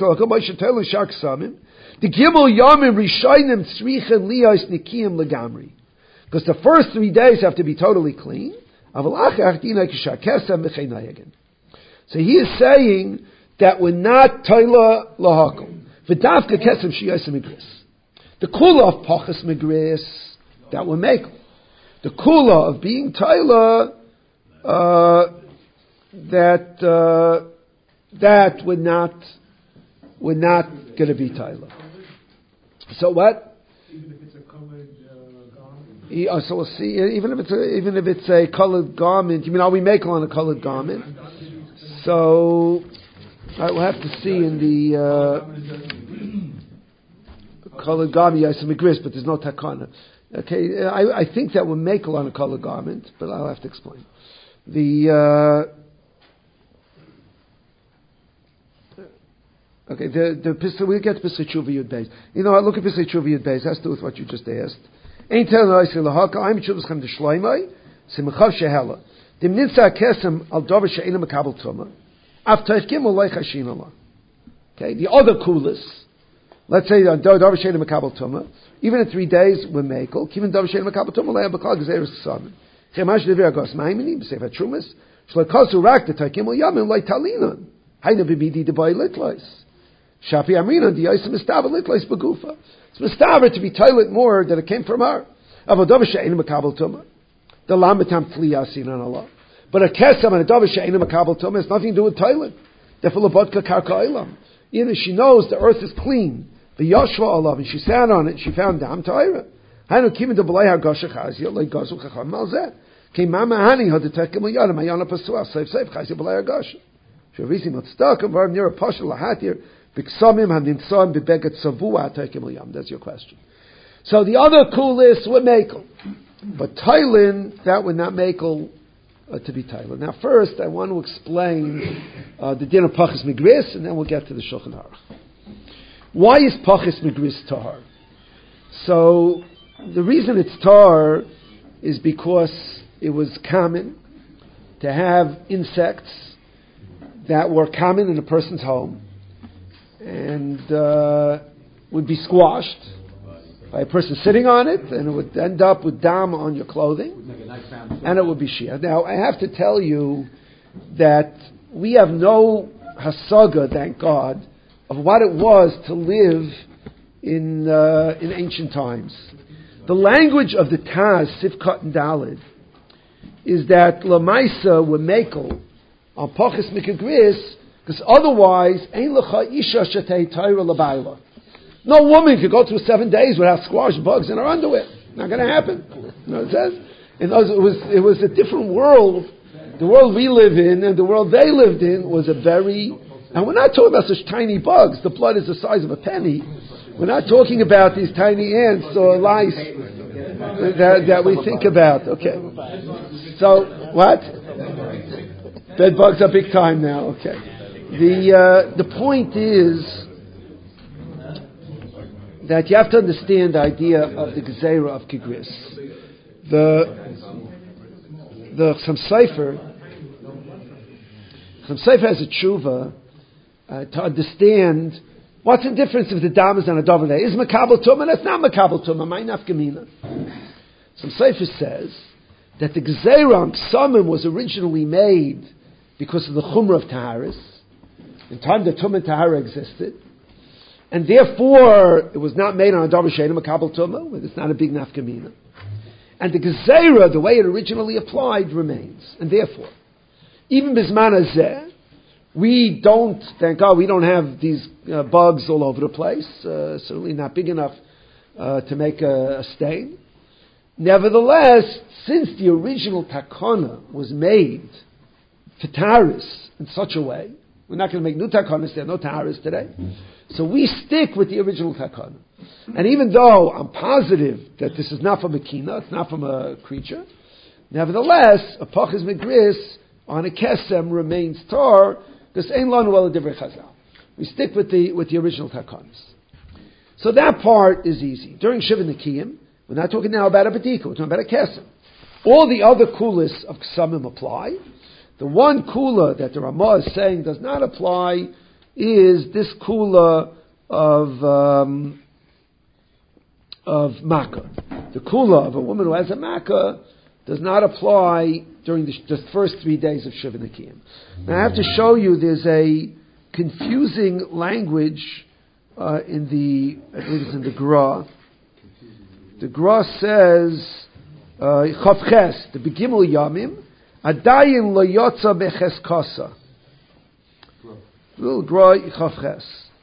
The Gimel Yamim Rishayim Tzrichen Liyos Nikiyim Legamri. Because the first 3 days have to be totally clean. So he is saying that we're not Taila Lahakol. V'davka Kesem Shiyos Migris. The kula of Pachas Migris, that would make. The kula of being Taila, that would not going to be Taila. So what? Even if it's a colored garment. So we'll see. Even if it's a colored garment, you mean are we make on a colored garment? So we'll have to see in the colored garment. Yes, some gris, but there's no takana. Okay, I think that will make on a colored garment, but I'll have to explain. Okay, we'll get to Pesach Tshuva Yud Beis. You know what, look at Pesach Tshuva Yud Beis. Has to do with what you just asked. Ain't telling us lahaka. I'm Tshuvas Chem D'Shloimei. Simchav Shehela. Dim Nitza Kesem Al Dover She'ena Mekabel Tuma. After Gimel Loich Hashin Allah. Okay, the other kulas. Let's say Dover She'ena Mekabel Tuma. Even in 3 days we make. Even Dover She'ena Mekabel Tuma Le'ah B'Kal Gezeres Ksavim. Chemash Devir Agos Maimini B'Sefer Trumas. Shloikasu Rak T'Tay Gimel Yamim Loy Talinon. Hayna B'Bidi D'Boy Litlois. Shapi Amrina D'Yosem Mistaber Litlois B'Gufa. It's mistaber to be toilet more that it came from her. Avodav she'einu makabel tuma. The lamitam tliyasin on Allah. But a kesam and a davar she'einu makabel tuma has nothing to do with toilet. Therefore, labodka karka ilam. Either she knows the earth is clean, the yashva Allah, and she sat on it, she found dam ta'ira. Hanu kimin de b'lei hargasha chazia, like gazu chacham malzeh. Came mama hani had to take him a yada, mayana pasua, safe chazia b'lei hargasha. Shavisi matztakim var near a pasha lahatir. That's your question. So the other coolest would makel, but Tailin that would not makel to be Tailin. Now, first I want to explain the din of Pachas Migris, and then we'll get to the Shulchan Aruch. Why is Pachas Migris tar? So the reason it's tar is because it was common to have insects that were common in a person's home and would be squashed by a person sitting on it, and it would end up with dam on your clothing, and it would be shia. Now, I have to tell you that we have no hasaga, thank God, of what it was to live in ancient times. The language of the Taz, Sifkat and Dalid, is that Lamaisa were makel on Pachas Mikagris, because otherwise, Ein Lecha Isha Shetei Torah L'Bayla. No woman could go through 7 days without squash bugs in her underwear. Not going to happen. You know what it says? It was a different world. The world we live in and the world they lived in was a very... And we're not talking about such tiny bugs. The blood is the size of a penny. We're not talking about these tiny ants or lice. that we think about. Okay. So what? Bed bugs are big time now. Okay. The point is that you have to understand the idea of the Gezerah of Kigris. The Chassam Sofer has a tshuva to understand what's the difference if the dam is on a dover there. Is Makabel Tumah? That's not Makabel Tumah. My nafkamina. Chassam Sofer says that the Gezerah on Ksamim was originally made because of the Chumrah of Taharis. In time the Tumah and Tahara existed. And therefore, it was not made on a Davar Sheina Makabel Tumah, where it's not a big nafkamina. And the Gezerah, the way it originally applied, remains. And therefore, even Bizman Hazeh, we don't, thank God, we don't have these bugs all over the place, certainly not big enough to make a stain. Nevertheless, since the original takana was made for Taharis in such a way, we're not going to make new takanas, there are no Taharis today. So we stick with the original takana. And even though I'm positive that this is not from a kina, it's not from a creature, nevertheless, a pachas megris on a kesem remains tar, because ein lanu ela divrei chazal. We stick with the original takanas. So that part is easy. During Shiva Nekiyim, we're not talking now about a bedika, we're talking about a kesem. All the other kulas of ksamim apply. The one kula that the Ramah is saying does not apply is this kula of makkah. The kula of a woman who has a makkah does not apply during the first 3 days of Shiva Nekiyim. Now I have to show you there's a confusing language in the, I believe it's in the Gra. The Gra says, Chavches, the Begimel Yamim, Adayin lo yotza becheskasa. Little Gra Chavches.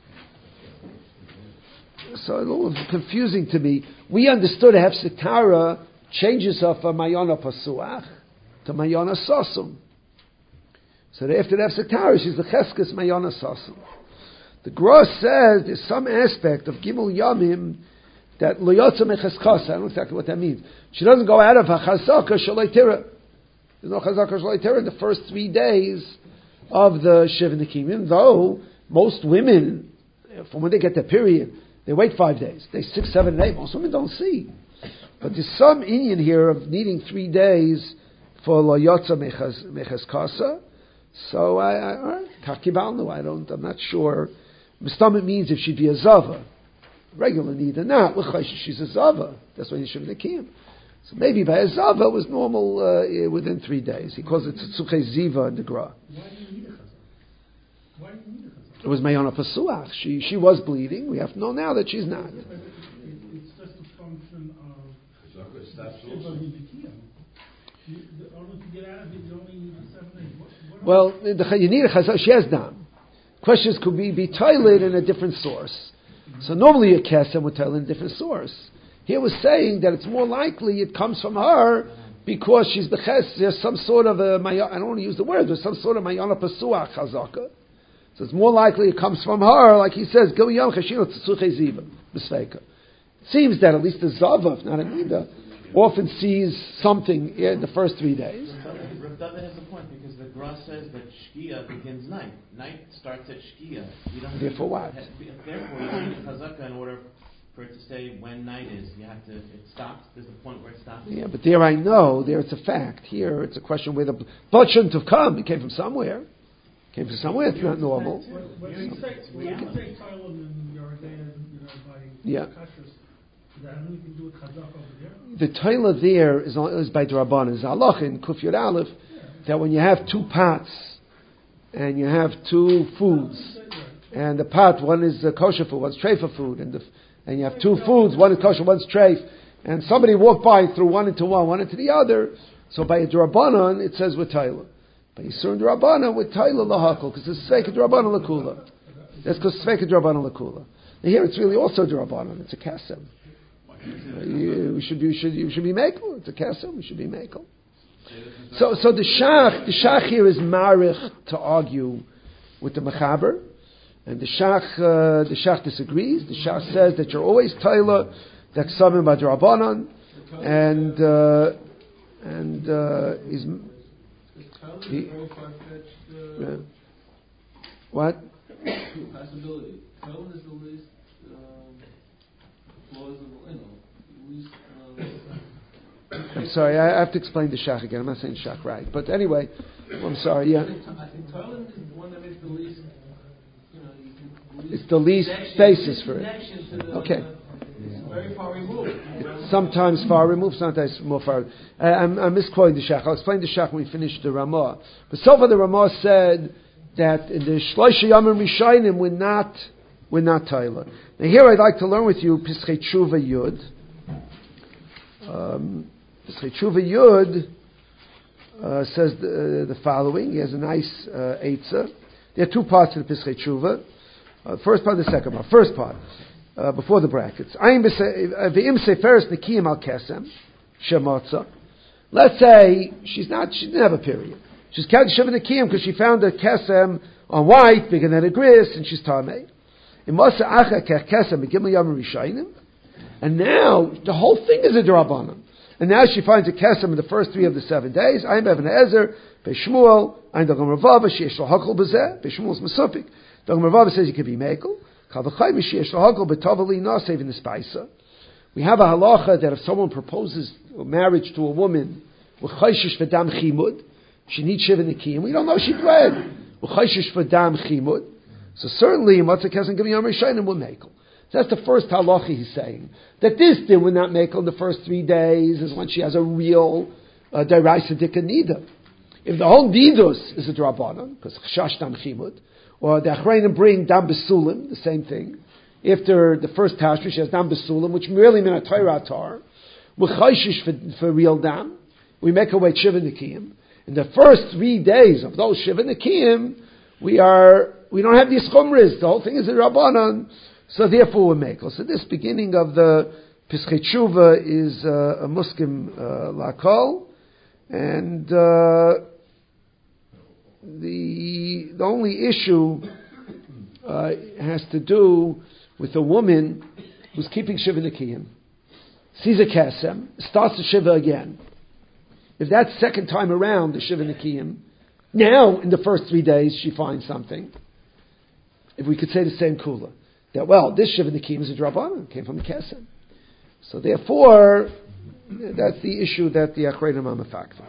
So a little confusing to me. We understood Hefsek Tara changes her from Mayana Pasuach to Mayana Sasum. So after the Hefsek Tara, she's the Cheskes Mayana Sasum. The Gra says there's some aspect of Gimel Yamim that lo yotza becheskasa. I don't know exactly what that means. She doesn't go out of her Chazaka Shalei Tira. There's no Chazaka Shalei Tira in the first 3 days of the Shiva Nekiyim, though most women, from when they get their period, they wait 5 days. They 6, 7, 8. Most women don't see. But there's some inyan here of needing 3 days for lo yotza mecheskasa. So I'm not sure. Mistamit means if she'd be a zava, regular need or not. She's a zava. That's why you should have Nekiyim. So maybe by a zava was normal within 3 days. He calls it tzukhe ziva in the Gra. It was Mayana Pasuach. She was bleeding. We have to know now that she's not. It's just a function of only to get out of it, you only need 7 days. Well, you need a chazal. She has dam. Questions could be toilet in a different source. So normally a kesem would tell in a different source. Here was saying that it's more likely it comes from her because she's the ches. There's some sort of a I don't want to use the word. There's some sort of Mayana Pasuach chazaka. So it's more likely it comes from her, like he says, Gil Yom Chashino Tzutzuche Ziva, B'Sveika. It seems that at least the Zava, if not a Nida, often sees something in the first 3 days. Rav David has a point, because the Gra says that Shkia begins night. Night starts at Shkia. Therefore what? Therefore, you need a Chazaka in order for it to say when night is. You have to, it stops, there's a point where it stops. Yeah, but there I know, there it's a fact. Here it's a question where the blood shouldn't have come. It came from somewhere. Came from somewhere, it's not normal. When you say Thailand and Yeridea, by Kashrus, that only can do with Chazak over there? The Toilah there is by Draban. There's halach in Kuf Yud Aleph that when you have 2 pots and you have 2 foods, and the pot, one is kosher food, one's treifa food, and you have 2 foods, one is kosher, one's treif, and somebody walked by and threw one into one into the other, so by a Drabanan it says with Toilah. But Yisur D'Rabbanan with Toilah lahakol, because it's Sveika D'Rabbanan lakula. That's because Sveika D'Rabbanan lakula. And here it's really also D'Rabbanan. It's a kasem. You should be mekel. It's a kasem. We should be mekel. So the shach here is marich to argue with the mechaber, and the shach disagrees. The shach says that you're always Toilah that ksamim by D'Rabbanan, and he's what? Possibility. Talon is the least plausible, least. I'm sorry, I have to explain the shach again. I'm not saying shach right, but anyway, I'm sorry. Yeah, I think Talon is the one that makes the least. It's the least basis for it. Okay. Very far removed. Sometimes far removed, sometimes more far. I'm misquoting the shach. I'll explain the shach when we finish the Ramah. But so far the Ramah said that in the Shloisha Yamim Rishayim we're not Taila. Now here I'd like to learn with you Pischei Tshuva Yud. Pischei Tshuva Yud says the following. He has a nice eitzah. There are two parts of the Pischei Tshuva. First part and the second part. First part, before the brackets. Let's say she didn't have a period. She's counting Shiva Nekiyim because she found a kesem on white, bigger than a gris, and she's tamei. And now, the whole thing is a derabanan. And now she finds a kesem in the first 3 of the 7 days. I'm Eben Ezer, Beishmuel, I'm Dagam Ravava, Sheesh Lahakol Bezeh, Beishmuel's Masupik. Dagam Ravava says he could be Mekel. Kavachayim, Sheesh Lahakol, Betavali Nasev in the Spaisa. We have a halacha that if someone proposes marriage to a woman with Chayshish V'dam Chimud, she needs Shiva Nekiyim. We don't know she bled. With Chayshish V'dam Chimud. So certainly, in Matzah Kesem Giving Yom Rishayim will Mekel. That's the first halacha he's saying. That this din would not make in the first 3 days is when she has a real deraisa dikanida. If the whole nidus is a drabanan, because chash dam chimud, or the achrayim bring dam besulim, the same thing. After the first tashma, she has dam besulim, which merely mean a Torah tar, with chayshish for real dam. We make her wait shiva nekiyim. In the first 3 days of those shiva nekiyim, we don't have these chumras. The whole thing is a drabanan. So therefore we make. So this beginning of the Pischei Tshuva is a muskim lakol, and the only issue has to do with a woman who's keeping Shiva Nekiyim, sees a kesem, starts the Shiva again. If that second time around the Shiva Nekiyim, now in the first 3 days she finds something. If we could say the same kula. That, this Shiva Nekiyim is a drabanan, came from the kesem. So therefore, that's the issue that the Achrayim are mafakta.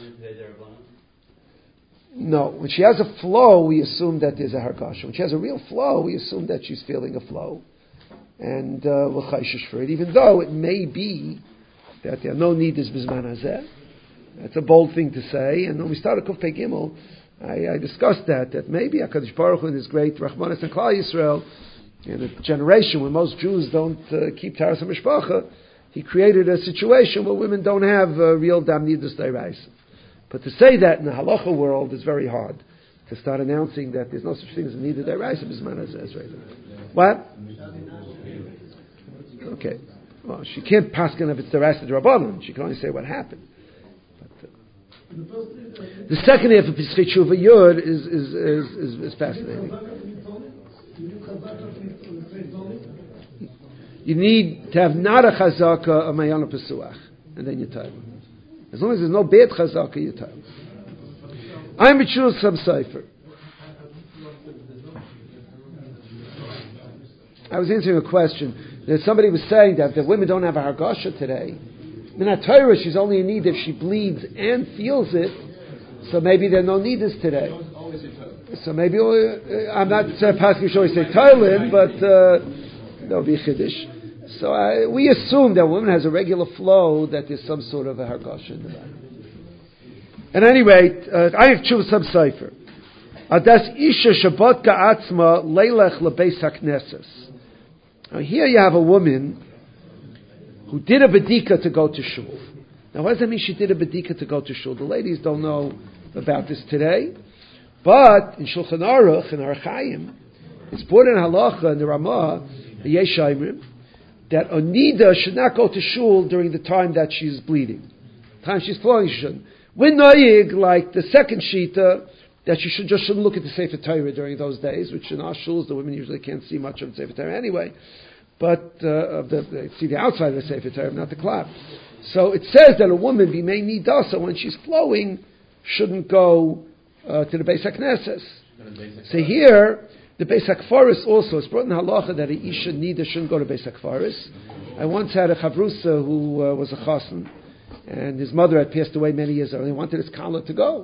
No, when she has a flow, we assume that there's a hargasha. When she has a real flow, we assume that she's feeling a flow. And we'll chayshish for it, even though it may be that there are no nidas bizman hazeh. That's a bold thing to say. And when we started Kuf Pei Gimel, I discussed that maybe HaKadosh Baruch Hu in his great Rachmanis and Klal Yisrael, in a generation when most Jews don't keep Taras HaMishpacha, he created a situation where women don't have real dam nidus deraisa. But to say that in the halacha world is very hard. To start announcing that there's no such thing as a nidus deraisa bisman hazeh right now. What? Okay. Well, she can't paskin if it's deraisa d'Rabbanan. She can only say what happened. But, the second half of Pischei Tshuva Yud is fascinating. You need to have not a chazaka, a mayana pesuach, and then you tell. As long as there's no bad chazaka, you tell. I'm B'Shul Sab Sefer. I was answering a question that somebody was saying that the women don't have a hargasha today. In a Torah, she's only in need if she bleeds and feels it. So maybe there are no needs today. So maybe I'm not passing sure we say Thailand, but that would be chiddush. So we assume that a woman has a regular flow, that there's some sort of a hargasha in the back. And anyway, I have Tshuva Sab Sefer. Adas isha shabat ka'atzma leilech lebeis hakneses. Now here you have a woman who did a bedika to go to shul. Now what does that mean? She did a bedika to go to shul. The ladies don't know about this today, but in Shulchan Aruch and Archaim, it's brought in halacha in the Ramah, the Yeshayimrim, that a nida should not go to shul during the time that she's bleeding. The time she's flowing, she shouldn't. We're noyig, like the second shita, that you shouldn't look at the Sefer Torah during those days, which in our shuls the women usually can't see much of the Sefer Torah anyway, but they see the outside of the Sefer Torah, not the klap. So it says that a woman b'mei nidasa when she's flowing shouldn't go to the Beis HaKnesses. So here, the Beis HaKfaris also, it's brought in halacha that a isha nida shouldn't go to Beis HaKfaris. I once had a chavrusa who was a chassan, and his mother had passed away many years ago. He wanted his kala to go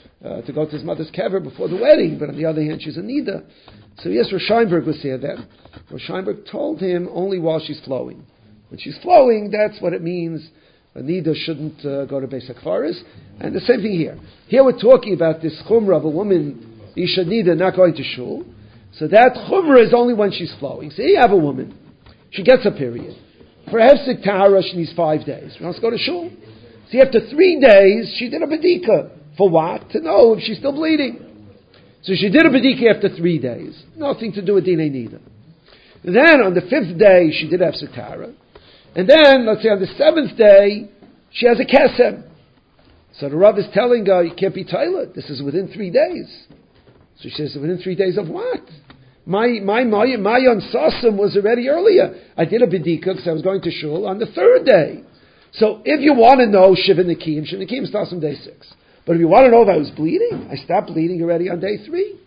to his mother's kever before the wedding, but on the other hand, she's a nida. So yes, Rosh Sheinberg was here then. Rosh Sheinberg told him only while she's flowing. When she's flowing, that's what it means. A nida shouldn't go to Beis HaKfaris. And the same thing here. Here we're talking about this chumrah of a woman, isha nida, not going to shul. So that chumrah is only when she's flowing. So you have a woman. She gets a period. For hefsek tahara, she needs 5 days. She wants to go to shul. See, after 3 days, she did a bedika. For what? To know if she's still bleeding. So she did a bedika after 3 days. Nothing to do with dinei nida. Then on the 5th day, she did hefsek tahara. And then, let's say on the 7th day, she has a kesem. So the Rav is telling her, you can't be toilet. This is within 3 days. So she says, within 3 days of what? My on Sasam was already earlier. I did a bedika because I was going to shul on the 3rd day. So if you want to know Shiva Nikim starts on day 6. But if you want to know if I was bleeding, I stopped bleeding already on day 3.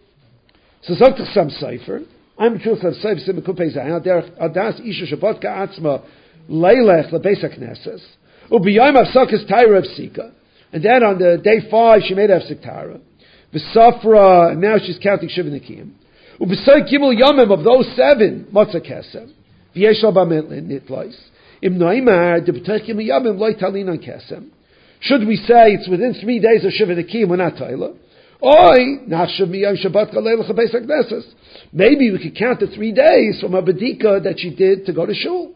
So Zok Sam Sefer, I'm a truth of Sefer Simekupei Zayin, Adas Isha Shabbat Ka'atzma, Leilech LeBeis HaKnesses, Ubiyayim Avsakas Taira Avsika, and then on the day 5 she made Avsik Tara, V'Safra, and now she's counting Shiva Nikim, Ubisay Gimel Yomim of those 7, Matzah Kesem, V'yesh Lo Bamitlin Nitlois, Im Noimar, Debetech Gimel Yomim Loi Talin on Kesem. Should we say it's within 3 days of Shiva Nikim, we're not Taila? Oi, Nachshav Miyam Shabbat Kaleilech LeBeis HaKnesses. Maybe we could count the 3 days from a bedika that she did to go to shul.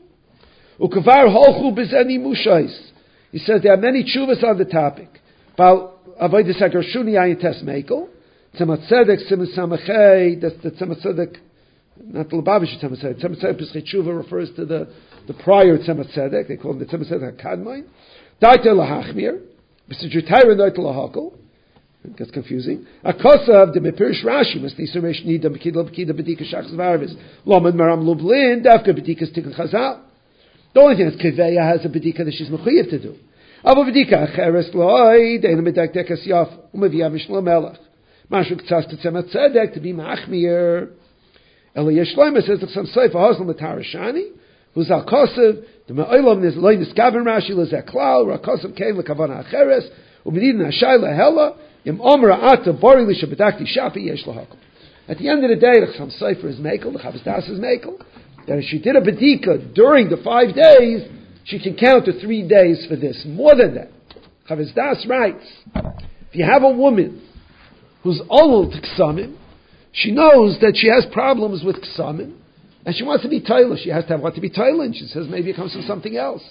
Ukavar holchu bezeni mushais. He says there are many tshuvas on the topic. About avodas hagershuni ayin tes mekel. Tzemach tzedek siman samachei. That's the tzemach tzedek, not the Lubavitcher tzemach tzedek. Tzemach tzedek b'schei tshuva refers to the prior tzemach tzedek. They call him the tzemach tzedek hakadmain. Daite lahachmir. B'sijur tayra daite lahakol. It gets confusing. Akosav de mepirish Rashi must be suresh nida mekidla b'kida b'dika shachs v'arvis. Loman maram lublin davka b'dikas tikkun chazal. The only thing is Keveya has a bedika that she's mechuyev to do. Avo bedika acheres loy deina medakdekas yaf umeviyah mishlo melech. Mashu k'tzas t'tzemat tzedek to be machmir. Elo yeshloim says the some seif ahoslam l'tarashani who's al kosev the me'olam is loy niskaven Rashi lezek klal rakosev kein lekavana acheres ubedin nashay lehela yim omra ata bori lisha bedakti shapi yesh lahakol. At the end of the day, the Chassam Sofer is mekel, the Chavos Das is mekel. That if she did a bedika during the 5 days, she can count to 3 days for this. More than that, Chavos Das writes, if you have a woman who's old to ksamim, she knows that she has problems with ksamim, and she wants to be toilet. She has to have what to be toilet. She says maybe it comes from something else.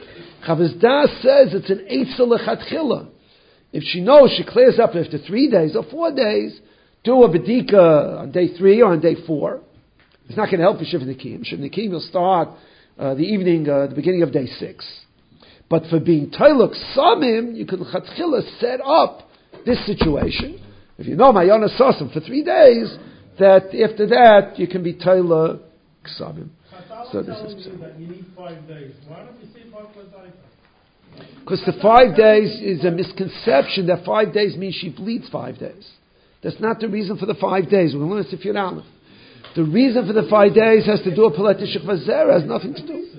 Chavos Das says it's an eitzah lechatchila. If she knows she clears up after 3 days or 4 days, do a bedika on day 3 or on day 4. It's not going to help for Shiva Nikim. Shiva Nikim will start the evening, the beginning of day 6. But for being Tailuk Samim, you can Chatchila set up this situation. If you know Mayana Sasim for 3 days, that after that you can be Tailuk Samim. So this is that you need 5 days. Why don't you say 5 days? Because the 5 days is a misconception that 5 days means she bleeds 5 days. That's not the reason for the 5 days. We're going to learn Sifir Aleph. The reason for the 5 days has to do with Pelita Shechva Zera. Has nothing to do.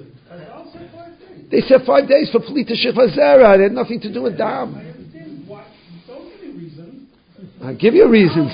They said 5 days for Pelita Shechva Zera. It had nothing to do with Dam. I understand what. Don't give me reasons. I'll give you reasons.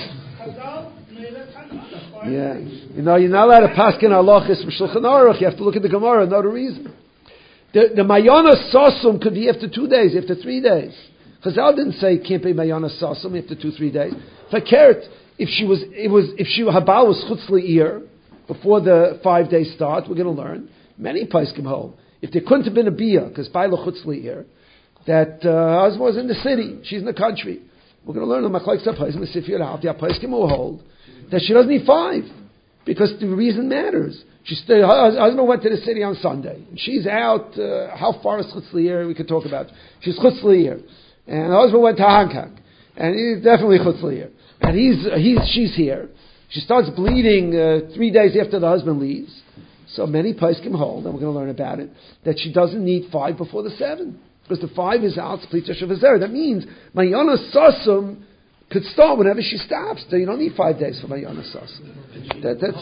Yeah. You know, you're not allowed to paskin halachis for Shulchan Aruch. You have to look at the Gemara, know the reason. The Mayana Sasum could be after 2 days, after 3 days. Chazal didn't say it can't be Mayana Sasum after 2-3 days. Fakert, if her Baal was chutz le'ir before the 5 days start, we're going to learn. Many Paiskim hold. If there couldn't have been a Bia, because Baal chutz le'ir, that her husband was in the city, she's in the country. We're going to learn the Machlaik Paiskim, the Sifir Al, the Paiskim will hold that she doesn't need 5, because the reason matters. Her husband went to the city on Sunday. And she's out, how far is chutz le'ir? We could talk about. She's chutz le'ir. And her husband went to Hong Kong. And he's definitely chutz le'ir. And she's here. She starts bleeding 3 days after the husband leaves. So many poskim hold, and we're going to learn about it, that she doesn't need 5 before the 7. Because the 5 is out, Splita Shavazera. That means Mayana Sasum could start whenever she stops. So you don't need 5 days for Mayana Sasum. That's the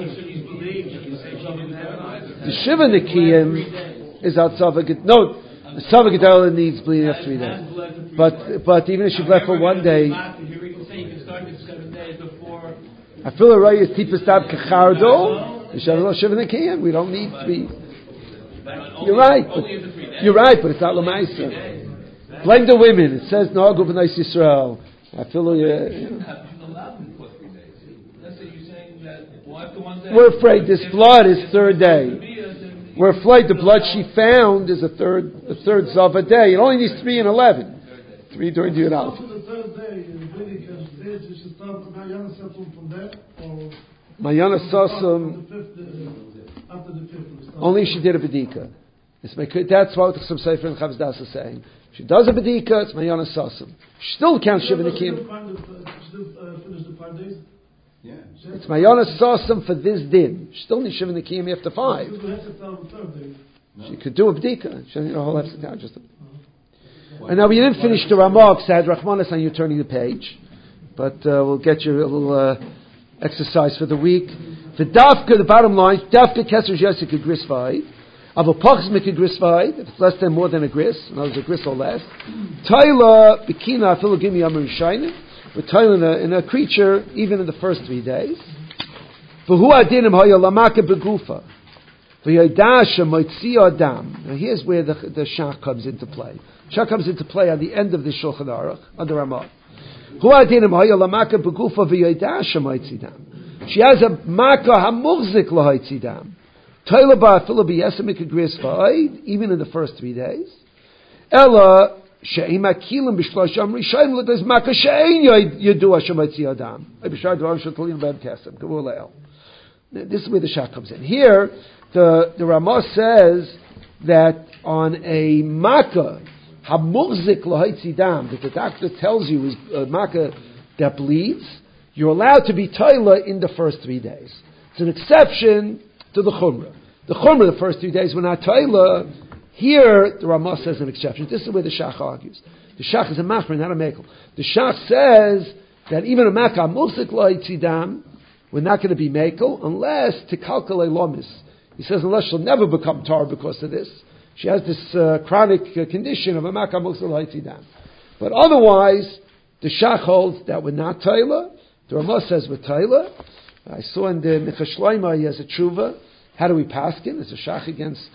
Shiva Nikiyim is out Savagit. No, Savagitala needs bleeding after 3 days. But even if she left for 1 day, I feel it right is Tipastab Kachardo. Shiva Nikiyim. We don't need to be. You're right, but it's not Lamaisa. Blame the women. It says no go b'nais Yisrael. I feel we're afraid this blood is 3rd day. We're afraid the blood she found is a third Zava day. It only needs 3 and 11. 3 during the Yud. After the 3rd day, we should start from Mayana Sasum from there, or Mayana Sasum. After the 5th. Only if she did a bedika. That's what some Sefer and Chavz Das is saying. She does a bedika, it's Mayana Sasum. She still counts Shiva Nikim. Finish the 5 days? Yeah. It's Mayana Sasum for this din. She still needs Shiva Nikim after 5. She could do a bedika. She doesn't need a whole episode down. And now we didn't finish the Ramah, Sad Rachmanis, and you're turning the page. But we'll get you a little exercise for the week. The Dafka, the bottom line, Dafka Keser Jesik a Grisvai. Of a Pachsmik a Grisvai, if it's less than more than a Gris, in other words, a Gris or less. Taila, Bikina, Philogimi Amr Shainim. We're Taila in a creature, even in the first 3 days. V'hu adinim haya lamaka begufa. V'yadasha moitzi adam. Now here's where the Shach comes into play. Shach comes into play at the end of the Shulchan Aruch, under Ramah. Hu adinim haya lamaka begufa v'yadasha moitzi adam. She has a maka hamurzik lahayitzidam. Toila ba'afilu b'yesemik agris va'aid, even in the first 3 days. Ella she'im akilim b'shlosham rishayim l'dez maka she'ein yadu Hashem hayitzidam. B'shar dvarim shatalim b'em kesem. Kavur le'el. This is where the Shach comes in. Here, the Ramah says that on a maka hamurzik lahayitzidam, that the doctor tells you is a maka that bleeds, you're allowed to be Toila in the first 3 days. It's an exception to the Chumrah. The Chumrah, the first 3 days, were not Toila. Here, the Ramah says an exception. This is where the Shach argues. The Shach is a machmer, not a mekel. The Shach says that even a makah musik lo'itzidam, we're not going to be mekel unless tikalkalei lomis. He says unless she'll never become tar because of this. She has this chronic condition of a makah musik lo'itzidam. But otherwise, the Shach holds that we're not Toila. The Ramah says we're Toila. I saw in the Micha Shloima he has a tshuva. How do we paskin? There's a Shach against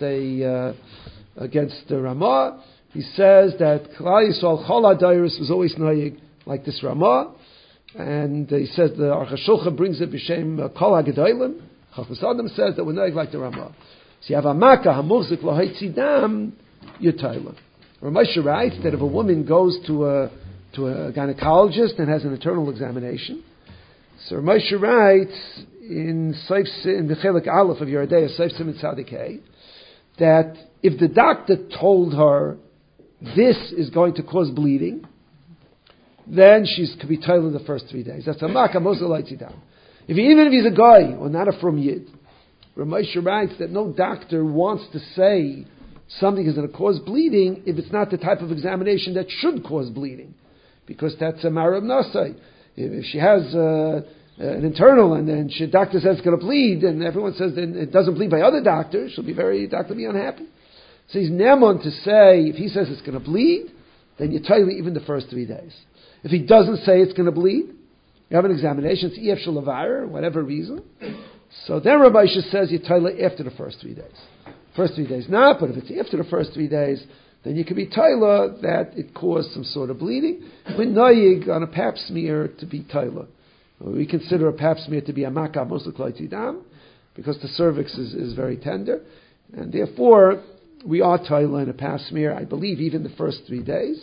the Ramah. He says that Klal Yisrael Chol HaDairos was always noyig like this Ramah, and he says the Aruch HaShulchan brings it b'shem Kol HaGedolim. Chafetz Adam says that we're noyig like the Ramah. So you have a Makkah Hamurzik Lohayitzidam, you're Toila. Ramosha writes that if a woman goes to a gynecologist and has an internal examination, so Ramosha writes in the Chelik Aleph of Yeridei Seif Siman Tzadik Hey, that if the doctor told her this is going to cause bleeding, then she's could be told in the first 3 days. That's a Makkah Mosel Leitzidam. Even if he's a guy or not a from Yid, Ramosha writes that no doctor wants to say something is going to cause bleeding if it's not the type of examination that should cause bleeding, because that's a Marab Nasai. If she has an internal and then the doctor says it's going to bleed and everyone says then it doesn't bleed by other doctors, she'll be doctor be unhappy. So he's Neman to say if he says it's going to bleed, then you tell me even the first 3 days. If he doesn't say it's going to bleed, you have an examination, it's EF Shalavar, whatever reason. So then Rabbi Isha says you tell after the first 3 days. First 3 days not, but if it's after the first 3 days, then you can be Taila that it caused some sort of bleeding. We're noyig on a pap smear to be Taila. We consider a pap smear to be a makah muslik lo'itzidam because the cervix is very tender, and therefore we are Taila in a pap smear. I believe even the first 3 days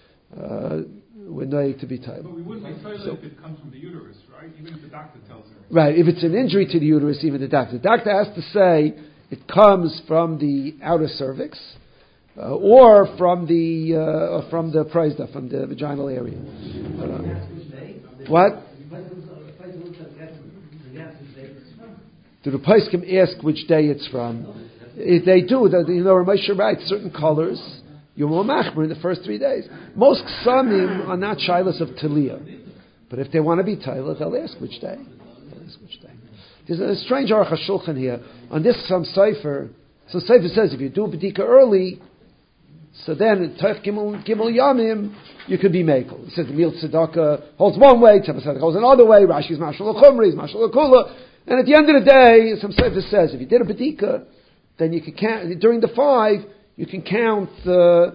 we're noyig to be Taila. But we wouldn't be Taila if it comes from the uterus, right? Even if the doctor tells her. Right. If it's an injury to the uterus, even the doctor has to say it comes from the outer cervix. Or from the praisda, from the vaginal area. What? Do the Paiskim ask which day it's from? If they do, Ramesha writes certain colors, you will machmer in the first 3 days. Most Ksamim are not shilas of Taliyah. But if they want to be Taila, they'll ask which day. There's a strange Aruch HaShulchan here. On this some Sefer, so Sefer says if you do B'dika early, so then Teich Gimel Yamim, you could be Mekel. He says the Mil Tzedakah holds one way, Tzedakah Tzedakah holds another way, Rashi's Mashal L'Chumri, he's Mashal L'Kula, and at the end of the day, some Sefer says if you did a B'dika, then you can count, during the 5, you can count the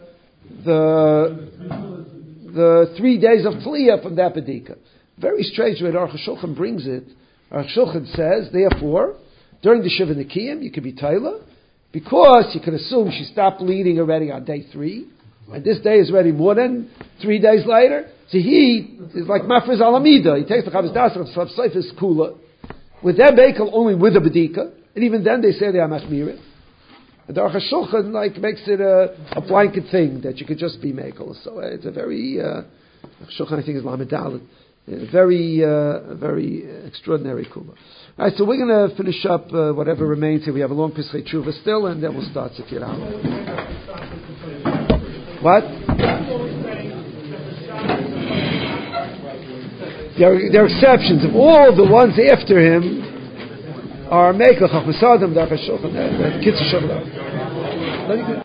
3 days of Tliyah from that B'dika. Very strange way Aruch HaShulchan brings it. Aruch HaShulchan says, therefore, during the Shiva Nikiyim, you could be Taila, because you can assume she stopped bleeding already on day 3, and this day is already more than 3 days later. So he is like Mafriz Alamida. He takes the Chavis Das of Seifis Kula, with their Bekel only with a B'dika, and even then they say they are Machmirit. And the Aruch HaShulchan makes it a blanket thing that you could just be Mekel. So it's a very Shulchan I think is Lamed Dalet, very extraordinary Kula. All right, so we're going to finish up whatever remains here. We have a long Pesachei Tshuva still, and then we'll start Sekir Halav. What? There are exceptions. If all the ones after him are Mekel Chachmas Adam, the Aruch HaShulchan, the Kitzur Shulchan.